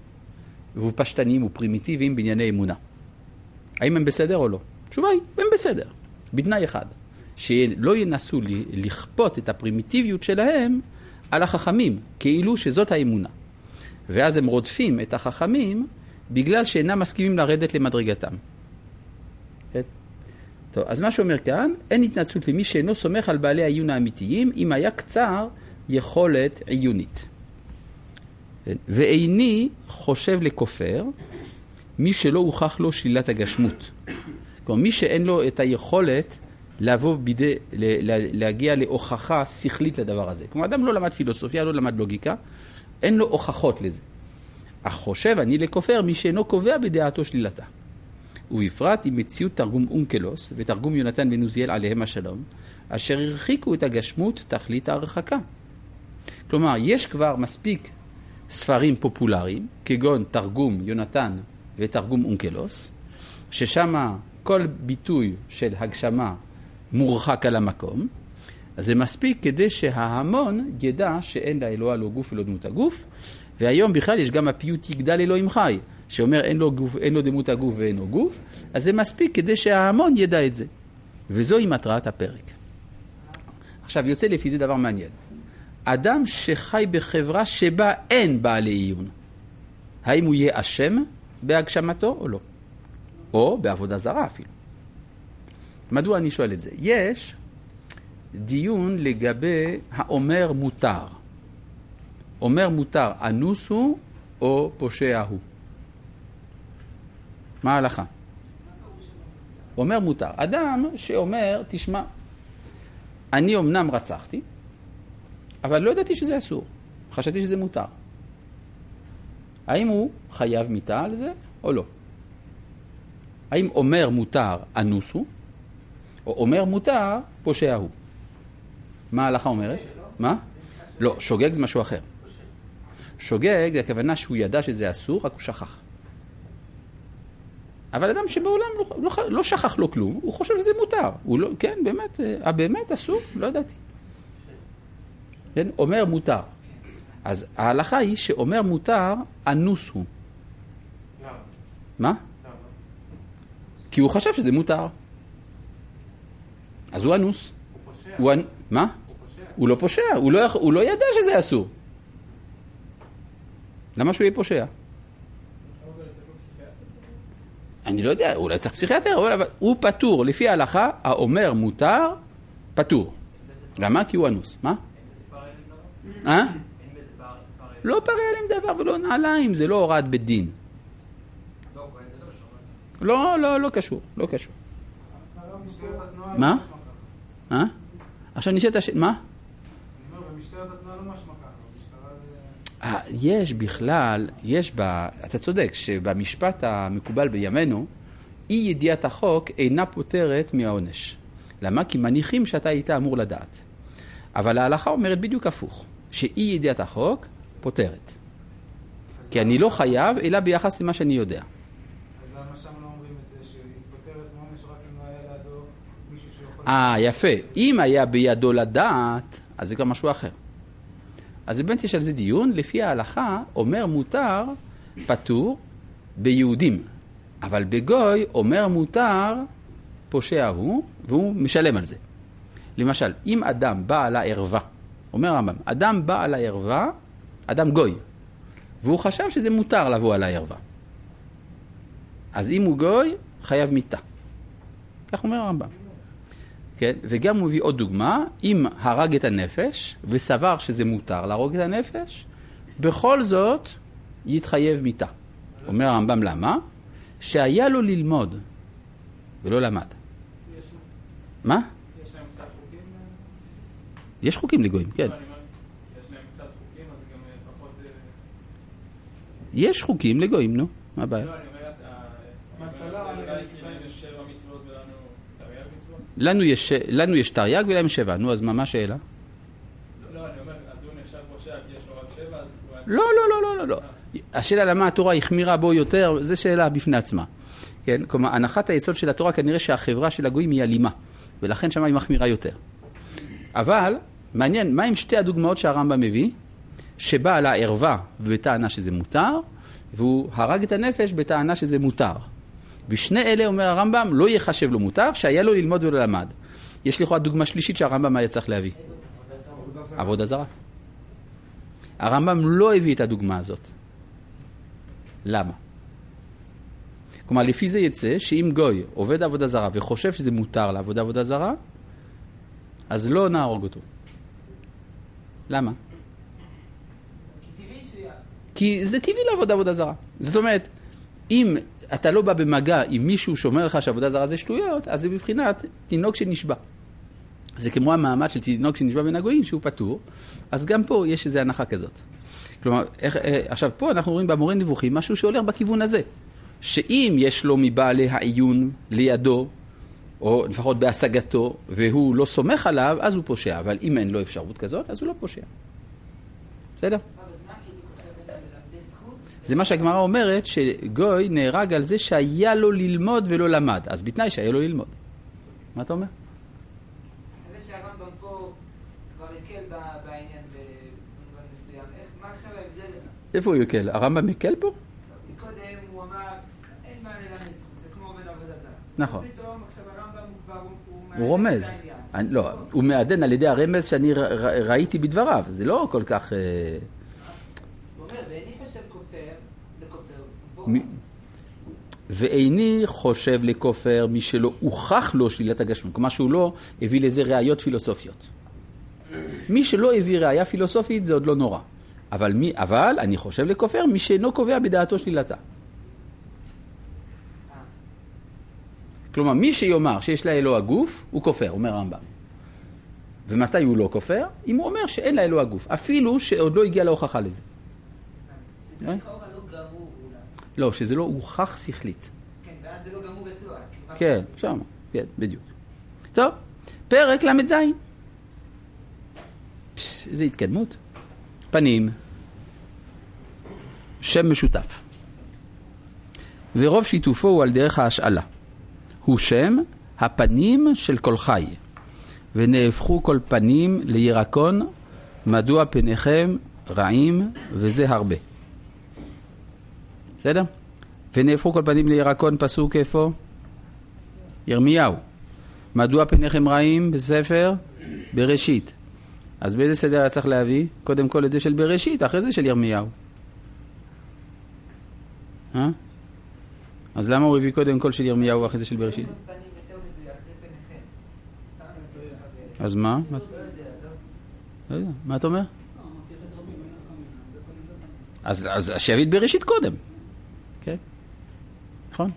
ופשטניים ופרימיטיביים בענייני אמונה. האם הם בסדר או לא? תשובה היא, הם בסדר. בתנאי אחד, שלא ינסו לכפות את הפרימיטיביות שלהם על החכמים, כאילו שזאת האמונה. ואז הם רודפים את החכמים בגלל שאינם מסכימים לרדת למדרגתם. טוב, אז מה שאומר כאן, אין התנצלות למי שאינו סומך על בעלי העיון האמיתיים, אם היה קצר יכולת עיונית. ואיני חושב לכופר, מי שלא הוכח לו שלילת הגשמות. כלומר, מי שאין לו את היכולת לבוא בידי, להגיע להוכחה שכלית לדבר הזה. כלומר, אדם לא למד פילוסופיה, לא למד לוגיקה, אין לו הוכחות לזה. אך חושב אני לכופר, מי שאינו קובע בדעתו שלילתה. ובפרט עם מציאות תרגום אונקלוס ותרגום יונתן בן עוזיאל עליהם השלום, אשר הרחיקו את הגשמות תכלית ההרחקה. כלומר, יש כבר מספיק ספרים פופולריים, כגון תרגום יונתן ותרגום אונקלוס, ששם כל ביטוי של הגשמה מורחק על המקום, אז זה מספיק כדי שההמון ידע שאין לאלוה לא גוף ולא דמות הגוף, והיום בכלל יש גם הפיוט יגדל אלוהים חי, שאומר אין לו, גוף, אין לו דמות הגוף ואין לו גוף, אז זה מספיק כדי שההמון ידע את זה. וזוהי מטרת הפרק. עכשיו יוצא לפי זה דבר מעניין. אדם שחי בחברה שבה אין בעלי עיון, האם הוא יהיה אשם בהגשמתו או לא? או בעבודה זרה אפילו. מדוע אני שואל את זה? יש דיון לגבי האומר מותר. אומר מותר, אנוס הוא או פושע הוא? מה ההלכה? אומר מותר. אדם שאומר, תשמע, אני אמנם רצחתי, אבל לא ידעתי שזה אסור. חשבתי שזה מותר. האם הוא חייב מיתה על זה או לא? האם אומר מותר אנוס הוא, או אומר מותר פושע הוא? מה ההלכה אומרת? מה? לא, שוגג זה משהו אחר. שוגג, הכוונה שהוא ידע שזה אסור, רק הוא שכח. אבל אדם שבעולם לא, לא, לא שכח לו כלום, הוא חושב שזה מותר. הוא לא, כן, באמת, אה, באמת אסור, לא ידעתי. כן, אומר מותר. אז ההלכה היא שאומר מותר, אנוס הוא. למה? מה? למה? כי הוא חשב שזה מותר. אז הוא אנוס. הוא פושע. הוא, מה? הוא פושע. הוא לא פושע, הוא לא, הוא לא ידע שזה אסור. למה שהוא יהיה פושע? אני לא יודע, אולי צריך פסיכיאטר, אבל הוא פטור. לפי ההלכה, האומר מותר, פטור. למה? כי הוא אנוס. מה? אה? לא פרי עלים דבר ולא נעליים, זה לא הורד בדין. לא, לא, לא קשור, לא קשור. מה? אה? עכשיו נשאלת השאלה, מה? אני אומר, במשטרת התנועה לא משמע ככה. יש בכלל, יש בה, אתה צודק, שבמשפט המקובל בימינו, אי ידיעת החוק אינה פותרת מהעונש. למה? כי מניחים שאתה היית אמור לדעת. אבל ההלכה אומרת בדיוק הפוך, שאי ידיעת החוק פותרת. כי אני לא חייב, אלא ביחס למה שאני יודע. אז למה שם לא אומרים את זה, שהיא פותרת מהעונש רק אם לא היה לידו מישהו שיכול... אה, יפה. אם היה בידו לדעת, אז זה כבר משהו אחר. אז באמת יש על זה דיון, לפי ההלכה אומר מותר פטור ביהודים, אבל בגוי אומר מותר פושע הוא, והוא משלם על זה. למשל, אם אדם בא על הערווה, אומר הרמב"ם, אדם בא על הערווה, אדם גוי, והוא חשב שזה מותר לבוא על הערווה. אז אם הוא גוי, חייב מיתה. כך אומר הרמב"ם. כן? וגם הוא מביא עוד דוגמה, אם הרג את הנפש וסבר שזה מותר להרוג את הנפש, בכל זאת יתחייב מיתה. אומר הרמב"ם למה? שהיה לו ללמוד ולא למד. מה? יש להם קצת חוקים? יש חוקים לגויים, כן. יש להם קצת חוקים, אז גם פחות... יש חוקים לגויים, נו. מה הבעיה? לא, אני אומרת, מטלה על יש שבע מצוות ולנו תרי"ג מצוות? לנו יש, לנו יש תרי"ג ולהם שבע. נו, אז מה, מה השאלה? לא, אני אומר, אז הוא נחשב פושע כי יש לו רק שבע, אז הוא... לא, לא, לא, לא, לא. השאלה למה התורה החמירה בו יותר, זה שאלה בפני עצמה. כן? כלומר, הנחת היסוד של התורה כנראה שהחברה של הגויים היא אלימה, ולכן שמה היא מחמירה יותר. אבל, מעניין, מה עם שתי הדוגמאות שהרמב"ם מביא? שבא על הערווה בטענה שזה מותר, והוא הרג את הנפש בטענה שזה מותר. בשני אלה, אומר הרמב"ם, לא יחשב לו מותר, שהיה לו ללמוד ולא למד. יש לי דוגמה שלישית שהרמב"ם היה צריך להביא. עבודה זרה. הרמב"ם לא הביא את הדוגמה הזאת. למה? כלומר, לפי זה יצא שאם גוי עובד עבודה זרה וחושב שזה מותר לעבוד עבודה זרה, אז לא נהרוג אותו. למה? כי זה טבעי לעבוד עבודה זרה. זאת אומרת, אם אתה לא בא במגע עם מישהו שאומר לך שעבודה זרה זה שטויות, אז זה בבחינת תינוק שנשבע. זה כמו המעמד של תינוק שנשבע בין הגויים, שהוא פטור. אז גם פה יש איזו הנחה כזאת. כלומר, איך, עכשיו פה אנחנו רואים במורה נבוכים משהו שהולך בכיוון הזה. שאם יש לו מבעלי העיון לידו, או לפחות בהשגתו, והוא לא סומך עליו, אז הוא פושע. אבל אם אין לו אפשרות כזאת, אז הוא לא פושע. בסדר? זה מה שהגמרא אומרת, שגוי נהרג על זה שהיה לו ללמוד ולא למד. אז בתנאי שהיה לו ללמוד. מה אתה אומר? זה שהרמב"ם פה כבר יקל בעניין במובן מסוים. מה עכשיו ההבדל? איפה הוא יקל? הרמב"ם יקל פה? מקודם הוא אמר, אין מה ללמד זכות, זה כמו עובד עבודה זרה. נכון. פתאום עכשיו הרמב"ם הוא כבר, הוא רומז. לא, הוא מעדן על ידי הרמז שאני ראיתי בדבריו. זה לא כל כך... הוא אומר, ואיני חושב כופר לכופר. ואיני חושב לכופר מי שלא הוכח לו שלילת הגשמיות. כלומר שהוא לא הביא לזה ראיות פילוסופיות. מי שלא הביא ראיה פילוסופית זה עוד לא נורא. אבל, מי, אבל אני חושב לכופר מי שאינו קובע בדעתו שלילתה. כלומר, מי שיאמר שיש לאלוה הגוף, הוא כופר, אומר רמב"ם. ומתי הוא לא כופר? אם הוא אומר שאין לאלוה הגוף, אפילו שעוד לא הגיע להוכחה לזה. שזה לכאורה לא גמור אולי. לא, שזה לא הוכח שכלית. כן, ואז זה לא גמור אצלו. כן, שם, כן, בדיוק. טוב, פרק למד זין. פס, איזו התקדמות. פנים. שם משותף. ורוב שיתופו הוא על דרך ההשאלה. הוא שם הפנים של כל חי. ונהפכו כל פנים לירקון, מדוע פניכם רעים, וזה הרבה. בסדר? ונהפכו כל פנים לירקון, פסוק איפה? ירמיהו. מדוע פניכם רעים בספר? בראשית. אז באיזה סדר היה צריך להביא? קודם כל את זה של בראשית, אחרי זה של ירמיהו. אה? אז למה הוא הביא קודם כל של ירמיהו ואחרי זה של בראשית? אז מה? לא יודע, מה אתה אומר? אז שיביא את בראשית קודם. כן? נכון?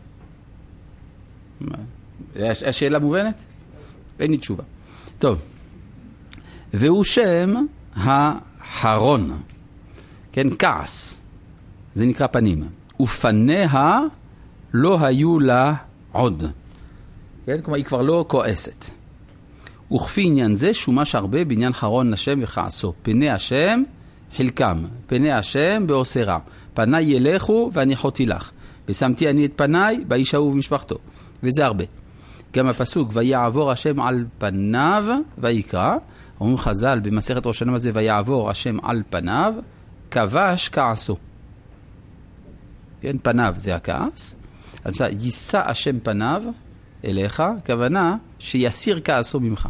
השאלה מובנת? אין לי תשובה. טוב. והוא שם החרון. כן, כעס. זה נקרא פנים. ופניה לא היו לה עוד. כן, כלומר היא כבר לא כועסת. וכפי עניין זה שומש הרבה בעניין חרון השם וכעסו. פני השם חלקם, פני השם בעושה רע. פניי ילכו והניחותי לך. ושמתי אני את פניי באיש ההוא ובמשפחתו. וזה הרבה. גם הפסוק ויעבור השם על פניו ויקרא. אומרים חז"ל במסכת ראש השנה הזה ויעבור השם על פניו, כבש כעסו. כן, פניו זה הכעס. אז יישא השם פניו אליך, כוונה שיסיר כעסו ממך.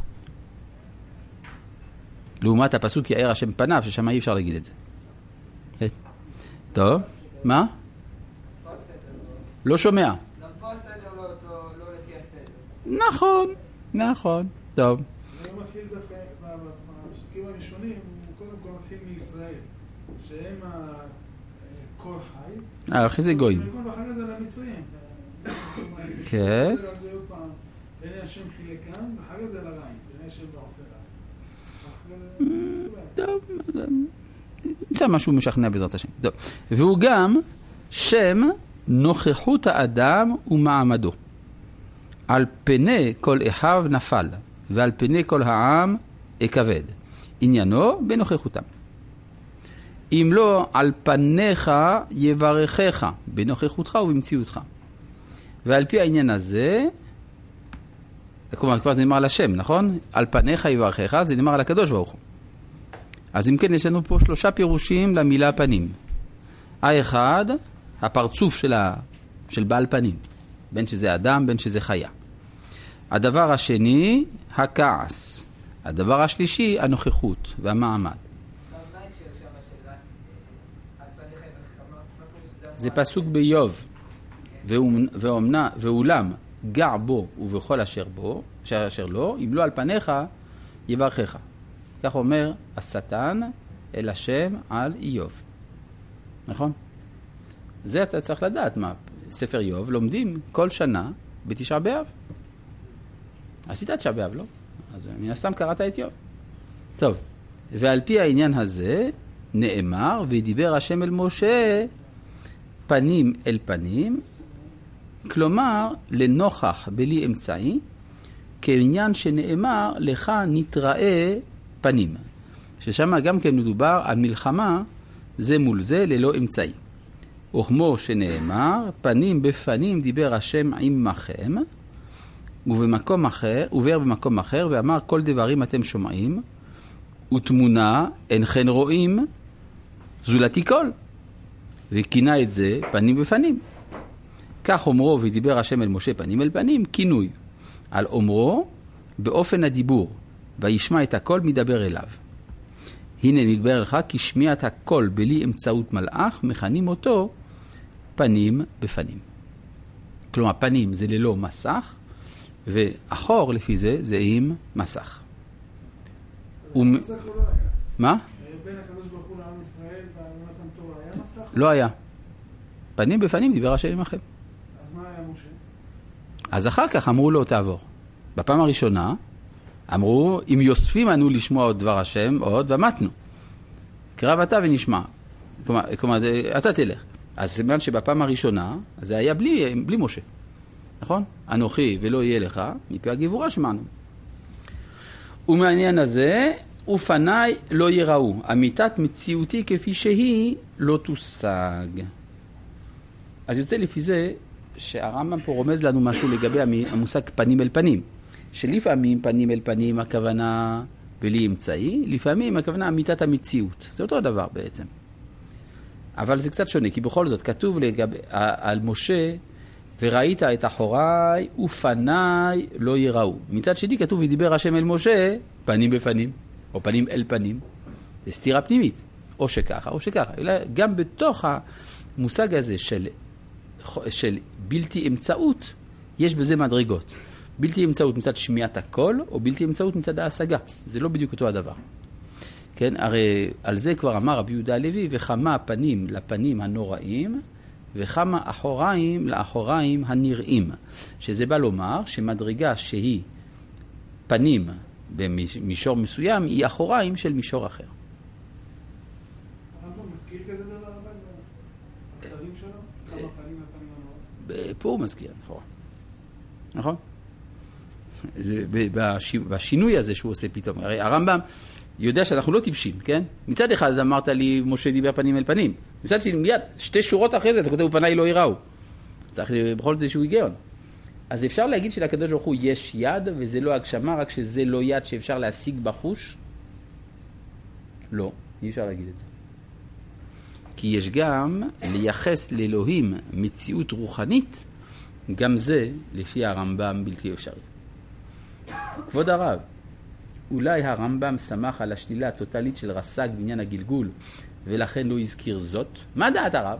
לעומת הפסוק יאר השם פניו, ששם אי אפשר להגיד את זה. טוב, מה? לא שומע. גם פה הסדר לא לפי הסדר. נכון, נכון, טוב. אני מתחיל דווקא, בפסוקים הראשונים, הוא קודם כל מתחיל מישראל, שהם כל חי. אה, אחרי זה גויים. ואחרי זה למצרים. כן. זה עוד פעם, בעיני השם חילקם, ואחרי זה לרעים, בעיני השם בעושה רע. טוב, זה משהו משכנע בעזרת השם. טוב. והוא גם שם נוכחות האדם ומעמדו. על פני כל אחיו נפל, ועל פני כל העם אכבד. עניינו בנוכחותם. אם לא, על פניך יברכך, בנוכחותך ובמציאותך. ועל פי העניין הזה, כלומר, כבר זה נאמר על השם, נכון? על פניך יברכך, זה נאמר על הקדוש ברוך הוא. אז אם כן, יש לנו פה שלושה פירושים למילה פנים. האחד, הפרצוף של, ה... של בעל פנים. בין שזה אדם, בין שזה חיה. הדבר השני, הכעס. הדבר השלישי, הנוכחות והמעמד. זה פסוק באיוב, ואומנה, ואולם גע בו ובכל אשר בו, אשר לא, אם לא על פניך יברכך. כך אומר השטן אל השם על איוב. נכון? זה אתה צריך לדעת מה. ספר איוב לומדים כל שנה בתשעה באב. עשית תשעה באב, לא? אז מן הסתם קראת את איוב. טוב, ועל פי העניין הזה נאמר, וידיבר השם אל משה פנים אל פנים, כלומר לנוכח בלי אמצעי, כעניין שנאמר לך נתראה פנים. ששם גם כן מדובר על מלחמה זה מול זה ללא אמצעי. וכמו שנאמר, פנים בפנים דיבר השם עמכם, ובמקום אחר, עובר במקום אחר, ואמר כל דברים אתם שומעים, ותמונה אינכן רואים, זולתי כל. וכינה את זה פנים בפנים. כך אומרו ודיבר השם אל משה פנים אל פנים, כינוי. על אומרו באופן הדיבור, וישמע את הכל מדבר אליו. הנה נדבר לך כי שמיעת הכל בלי אמצעות מלאך, מכנים אותו פנים בפנים. כלומר, פנים זה ללא מסך, ואחור לפי זה זה עם מסך. מסך הוא לא היה. מה? בין הקדוש ברוך הוא לעם ישראל והמתן תורה היה מסך? לא היה. פנים בפנים דיבר השם עמכם. אז מה היה משה? אז אחר כך אמרו לו תעבור. בפעם הראשונה אמרו, אם יוספים אנו לשמוע עוד דבר השם, עוד ומתנו. קרב אתה ונשמע. כלומר, כלומר, אתה תלך. אז סימן שבפעם הראשונה, זה היה בלי, בלי משה. נכון? אנוכי ולא יהיה לך, מפי הגבורה שמענו. ומעניין הזה, ופניי לא יראו. אמיתת מציאותי כפי שהיא לא תושג. אז יוצא לפי זה, שהרמב"ם פה רומז לנו משהו לגבי המושג פנים אל פנים. שלפעמים פנים אל פנים הכוונה בלי אמצעי, לפעמים הכוונה אמיתת המציאות. זה אותו דבר בעצם. אבל זה קצת שונה, כי בכל זאת כתוב לגבי, על משה, וראית את אחוריי ופניי לא יראו. מצד שני כתוב ודיבר השם אל משה פנים בפנים, או פנים אל פנים. זה סתירה פנימית, או שככה או שככה. גם בתוך המושג הזה של, של בלתי אמצעות, יש בזה מדרגות. בלתי אמצעות מצד שמיעת הכל, או בלתי אמצעות מצד ההשגה. זה לא בדיוק אותו הדבר. כן, הרי על זה כבר אמר רבי יהודה הלוי, וכמה פנים לפנים הנוראים, וכמה אחוריים לאחוריים הנראים. שזה בא לומר שמדרגה שהיא פנים במישור מסוים, היא אחוריים של מישור אחר. הרמב"ם מזכיר כזה דבר אבל בצרים שלו? כמה פנים לפנים הנוראים? פה הוא מזכיר, נכון. נכון? זה, בשינוי הזה שהוא עושה פתאום. הרי הרמב"ם יודע שאנחנו לא טיפשים, כן? מצד אחד אמרת לי, משה דיבר פנים אל פנים. מצד שני, מיד, שתי שורות אחרי זה, אתה כותב, פניי לא יראו. צריך בכל זה שהוא היגיון. אז אפשר להגיד שלקדוש ברוך הוא יש יד, וזה לא הגשמה, רק שזה לא יד שאפשר להשיג בחוש? לא, אי אפשר להגיד את זה. כי יש גם לייחס לאלוהים מציאות רוחנית, גם זה, לפי הרמב"ם, בלתי אפשרי. כבוד הרב, אולי הרמב"ם שמח על השלילה הטוטלית של רס"ג בעניין הגלגול, ולכן לא הזכיר זאת? מה דעת הרב?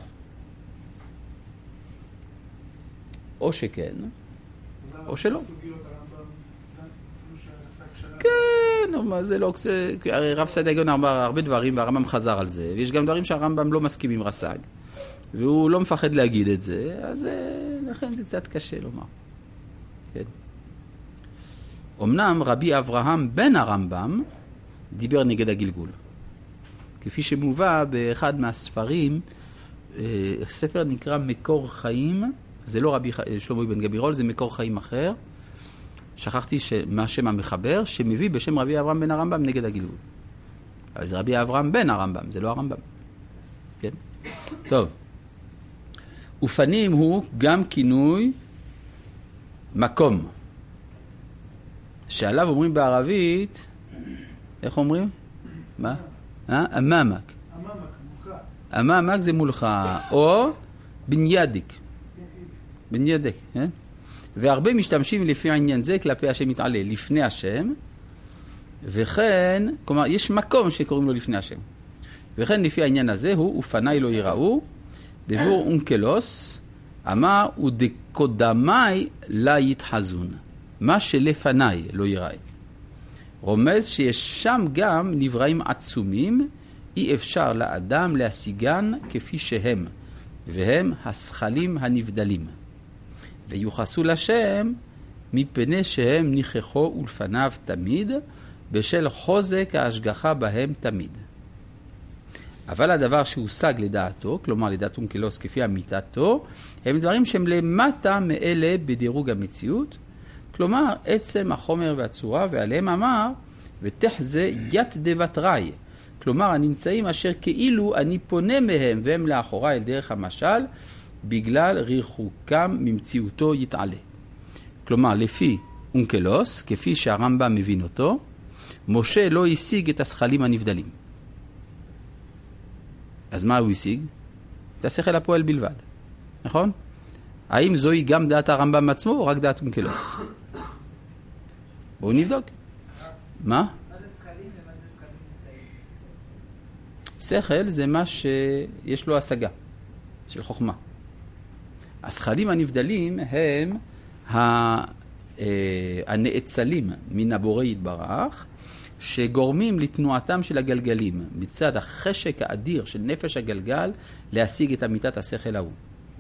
או שכן, או שלא. כן, זה לא... הרי רב סדגון אמר הרבה דברים, והרמב"ם חזר על זה, ויש גם דברים שהרמב"ם לא מסכים עם רס"ג, והוא לא מפחד להגיד את זה, אז לכן זה קצת קשה לומר. כן. אמנם רבי אברהם בן הרמב"ם דיבר נגד הגלגול. כפי שמובא באחד מהספרים, ספר נקרא מקור חיים, זה לא רבי שלמה בן גבירול, זה מקור חיים אחר. שכחתי מה שם המחבר, שמביא בשם רבי אברהם בן הרמב"ם נגד הגלגול. אבל זה רבי אברהם בן הרמב"ם, זה לא הרמב"ם. כן? טוב. ופנים הוא גם כינוי מקום. שעליו אומרים בערבית, איך אומרים? מה? אה? אממק. אממק, מולך. אממק זה מולך, או בניידיק. בניידיק, כן? והרבה משתמשים לפי העניין זה כלפי השם יתעלה, לפני השם, וכן, כלומר, יש מקום שקוראים לו לפני השם. וכן לפי העניין הזה הוא, ופניי לא יראו, בבור אונקלוס, אמר, ודקודמי לה יתחזון. מה שלפניי לא יראה. רומז שיש שם גם נבראים עצומים, אי אפשר לאדם להשיגן כפי שהם, והם השכלים הנבדלים. ויוחסו לשם מפני שהם ניחחו ולפניו תמיד, בשל חוזק ההשגחה בהם תמיד. אבל הדבר שהושג לדעתו, כלומר לדעת אונקלוס כפי אמיתתו, הם דברים שהם למטה מאלה בדירוג המציאות, כלומר עצם החומר והצורה, ועליהם אמר, ותחזה ית דבתראי, כלומר הנמצאים אשר כאילו אני פונה מהם והם לאחוריי אל דרך המשל, בגלל רחוקם ממציאותו יתעלה. כלומר לפי אונקלוס, כפי שהרמב"ם מבין אותו, משה לא השיג את השכלים הנבדלים. אז מה הוא השיג? את השכל הפועל בלבד. נכון? האם זוהי גם דעת הרמב"ם עצמו או רק דעת אונקלוס? בואו נבדוק. מה? מה זה שכלים ומה זה שכלים נבדלים? שכל זה מה שיש לו השגה של חוכמה. השכלים הנבדלים הם הנאצלים מן הבורא יתברך, שגורמים לתנועתם של הגלגלים, מצד החשק האדיר של נפש הגלגל, להשיג את אמיתת השכל ההוא.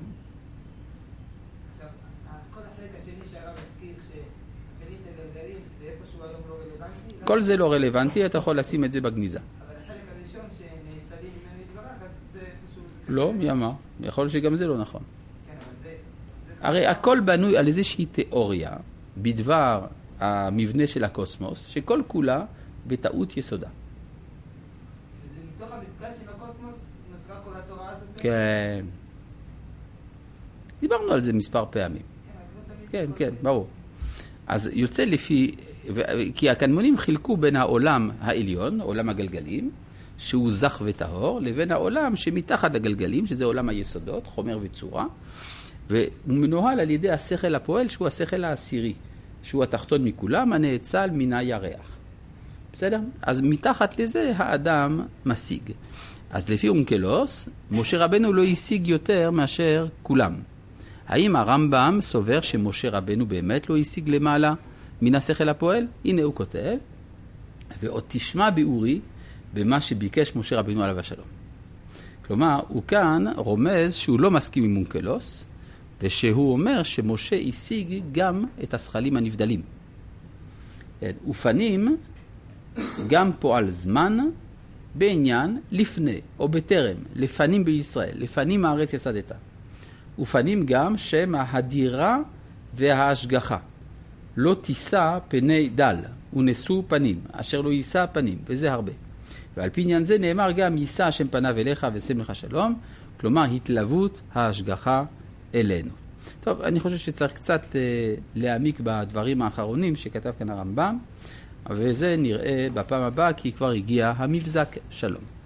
עכשיו, כל החלק השני שהרב הזכיר, שכלים לגלגלים, זה איפשהו היום לא רלוונטי? כל זה לא רלוונטי, אתה יכול לשים את זה בגניזה. אבל החלק הראשון שנאצלים ממנו יתברך, אז זה איפשהו... לא, מי אמר? יכול שגם זה לא נכון. כן, אבל זה... הרי הכל בנוי על איזושהי תיאוריה בדבר המבנה של הקוסמוס, שכל כולה בטעות יסודה. וזה מתוך המפגש עם הקוסמוס נוצרה כל התורה הזאת? כן. דיברנו על זה מספר פעמים. כן, כן, ברור. אז יוצא לפי, כי הקדמונים חילקו בין העולם העליון, עולם הגלגלים, שהוא זך וטהור, לבין העולם שמתחת לגלגלים, שזה עולם היסודות, חומר וצורה, והוא מנוהל על ידי השכל הפועל, שהוא השכל העשירי, שהוא התחתון מכולם, הנאצל מן הירח. בסדר? אז מתחת לזה האדם משיג. אז לפי אונקלוס, משה רבנו לא השיג יותר מאשר כולם. האם הרמב"ם סובר שמשה רבנו באמת לא השיג למעלה מן השכל הפועל? הנה הוא כותב, ועוד תשמע ביאורי במה שביקש משה רבנו עליו השלום. כלומר, הוא כאן רומז שהוא לא מסכים עם אונקלוס, ושהוא אומר שמשה השיג גם את השכלים הנבדלים. ופנים גם פועל זמן בעניין לפני או בטרם, לפנים בישראל, לפנים הארץ יסדתה. ופנים גם שם ההדירה וההשגחה. לא תישא פני דל, ונשאו פנים, אשר לא יישא פנים, וזה הרבה. ועל פי עניין זה נאמר גם יישא השם פניו אליך ושמח שלום, כלומר התלוות ההשגחה אלינו. טוב, אני חושב שצריך קצת להעמיק בדברים האחרונים שכתב כאן הרמב"ם, וזה נראה בפעם הבאה כי כבר הגיע המבזק. שלום.